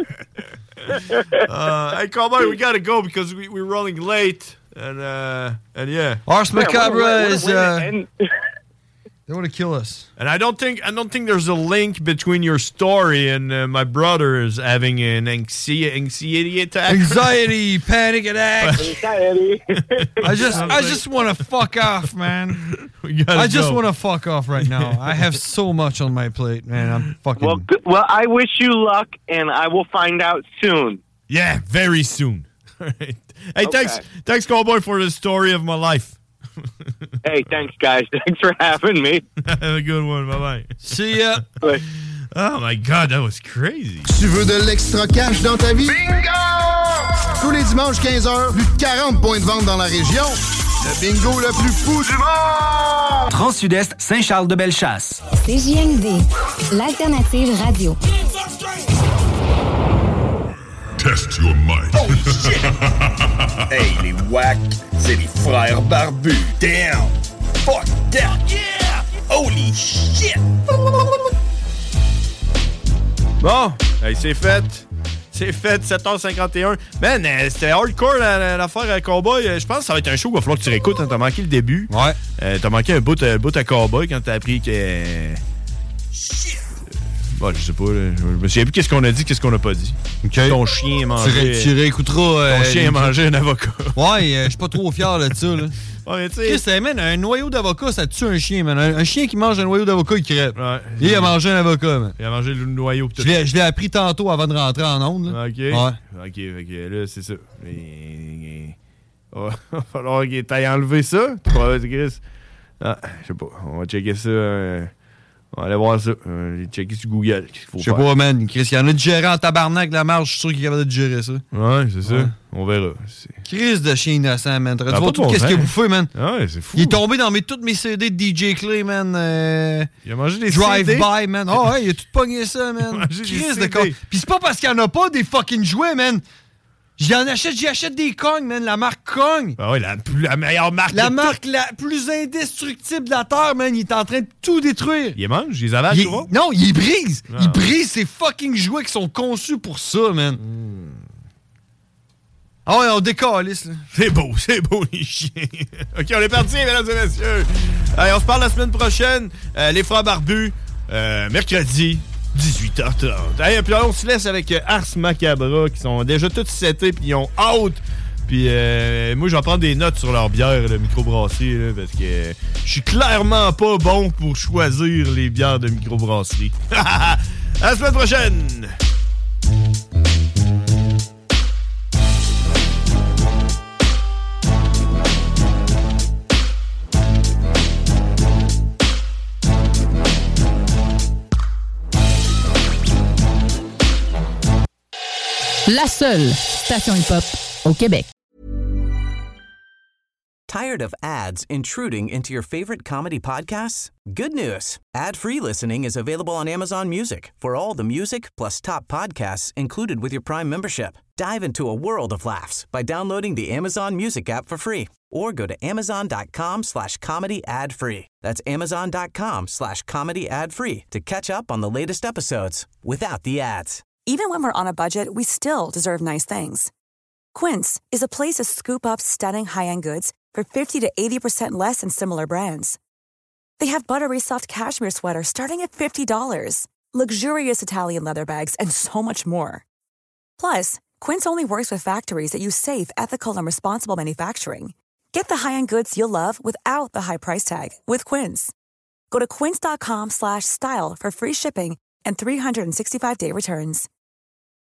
Hey, Cowboy, we gotta go because we're rolling late. And yeah, Ars Macabre is they want to kill us. And I don't think there's a link between your story and my brother is having an anxiety attack. Anxiety, panic attack. Anxiety. I just want to fuck off, man. I just want to fuck off right now. I have so much on my plate, man. I'm fucking. Well, I wish you luck, and I will find out soon. Yeah, very soon. All right. Hey, okay. Thanks, Cowboy, for the story of my life. Hey, thanks, guys. Thanks for having me. Have a good one. Bye-bye. See ya. Bye. Oh, my God, that was crazy. Tu veux de l'extra cash dans ta vie? Bingo! Tous les dimanches, 15h, plus de 40 points de vente dans la région. Le bingo le plus fou du monde! Transsud-Est, Saint-Charles-de-Bellechasse. CJMD, l'alternative radio. Test your might. Oh shit! Hey, les wack, c'est les frères barbus. Damn! Fuck that! Yeah! Holy shit! Bon, hey, c'est fait. C'est fait, 7h51. Man, c'était hardcore l'affaire à Cowboy. Je pense que ça va être un show qu'il va falloir que tu réécoutes. Hein. T'as manqué le début. Ouais. T'as manqué un bout à Cowboy quand t'as appris que... Bon, je sais pas. Là. Je me souviens plus qu'est-ce qu'on a dit, qu'est-ce qu'on a pas dit. Okay. Ton chien mangeait... Tu réécouteras... ton chien mangeait un avocat. Ouais, je suis pas trop fier de ça, là. Ouais, tu sais... Chris, man, un noyau d'avocat, ça tue un chien, man. Un chien qui mange un noyau d'avocat, il crève. Ouais. Il a mangé un avocat, man. Il a mangé le noyau. Je l'ai appris tantôt avant de rentrer en onde, là. OK. Ouais. OK, là, c'est ça. Il va falloir qu'il t'aille enlever ça. Chris. Ah, je sais pas. On va checker ça. On va aller voir ça. Checker sur Google. Je sais pas, man. Chris, il y en a de gérer en tabarnak la marge. Je suis sûr qu'il est capable de gérer ça. Ouais, c'est ça. Ouais. On verra. Chris de chien innocent, man. Tu vois tout bon qu'est-ce sens. qu'il a bouffé, man. Ouais, c'est fou. Il est tombé dans toutes mes CD de DJ Clay, man. Il a mangé des Drive-by, man. Oh, ouais, il a tout pogné ça, man. Chris de con. Puis c'est pas parce qu'il y en a pas des fucking jouets, man. J'y achète des Kong, man. La marque Kong. Ah ouais, la meilleure marque. La marque la plus indestructible de la Terre, man. Il est en train de tout détruire. Il les mange? Il les avale souvent? Non, il les brise. Ah. Il brise ces fucking jouets qui sont conçus pour ça, man. Ah ouais, on décalisse, là. C'est beau les chiens. OK, on est parti, mesdames et messieurs. Allez, on se parle la semaine prochaine. Les Frères Barbus, mercredi, 18h30. Allez, puis là, on se laisse avec Ars Macabra, qui sont déjà tous setés, puis ils ont hâte. Puis moi, je vais prendre des notes sur leur bière, le microbrasserie, là, parce que je suis clairement pas bon pour choisir les bières de microbrasserie. À la semaine prochaine! La seule station hip-hop au Québec. Tired of ads intruding into your favorite comedy podcasts? Good news. Ad-free listening is available on Amazon Music for all the music plus top podcasts included with your Prime membership. Dive into a world of laughs by downloading the Amazon Music app for free or go to amazon.com/comedy ad-free. That's amazon.com/comedy ad-free to catch up on the latest episodes without the ads. Even when we're on a budget, we still deserve nice things. Quince is a place to scoop up stunning high-end goods for 50 to 80% less than similar brands. They have buttery soft cashmere sweaters starting at $50, luxurious Italian leather bags, and so much more. Plus, Quince only works with factories that use safe, ethical, and responsible manufacturing. Get the high-end goods you'll love without the high price tag with Quince. Go to quince.com/style for free shipping and 365-day returns.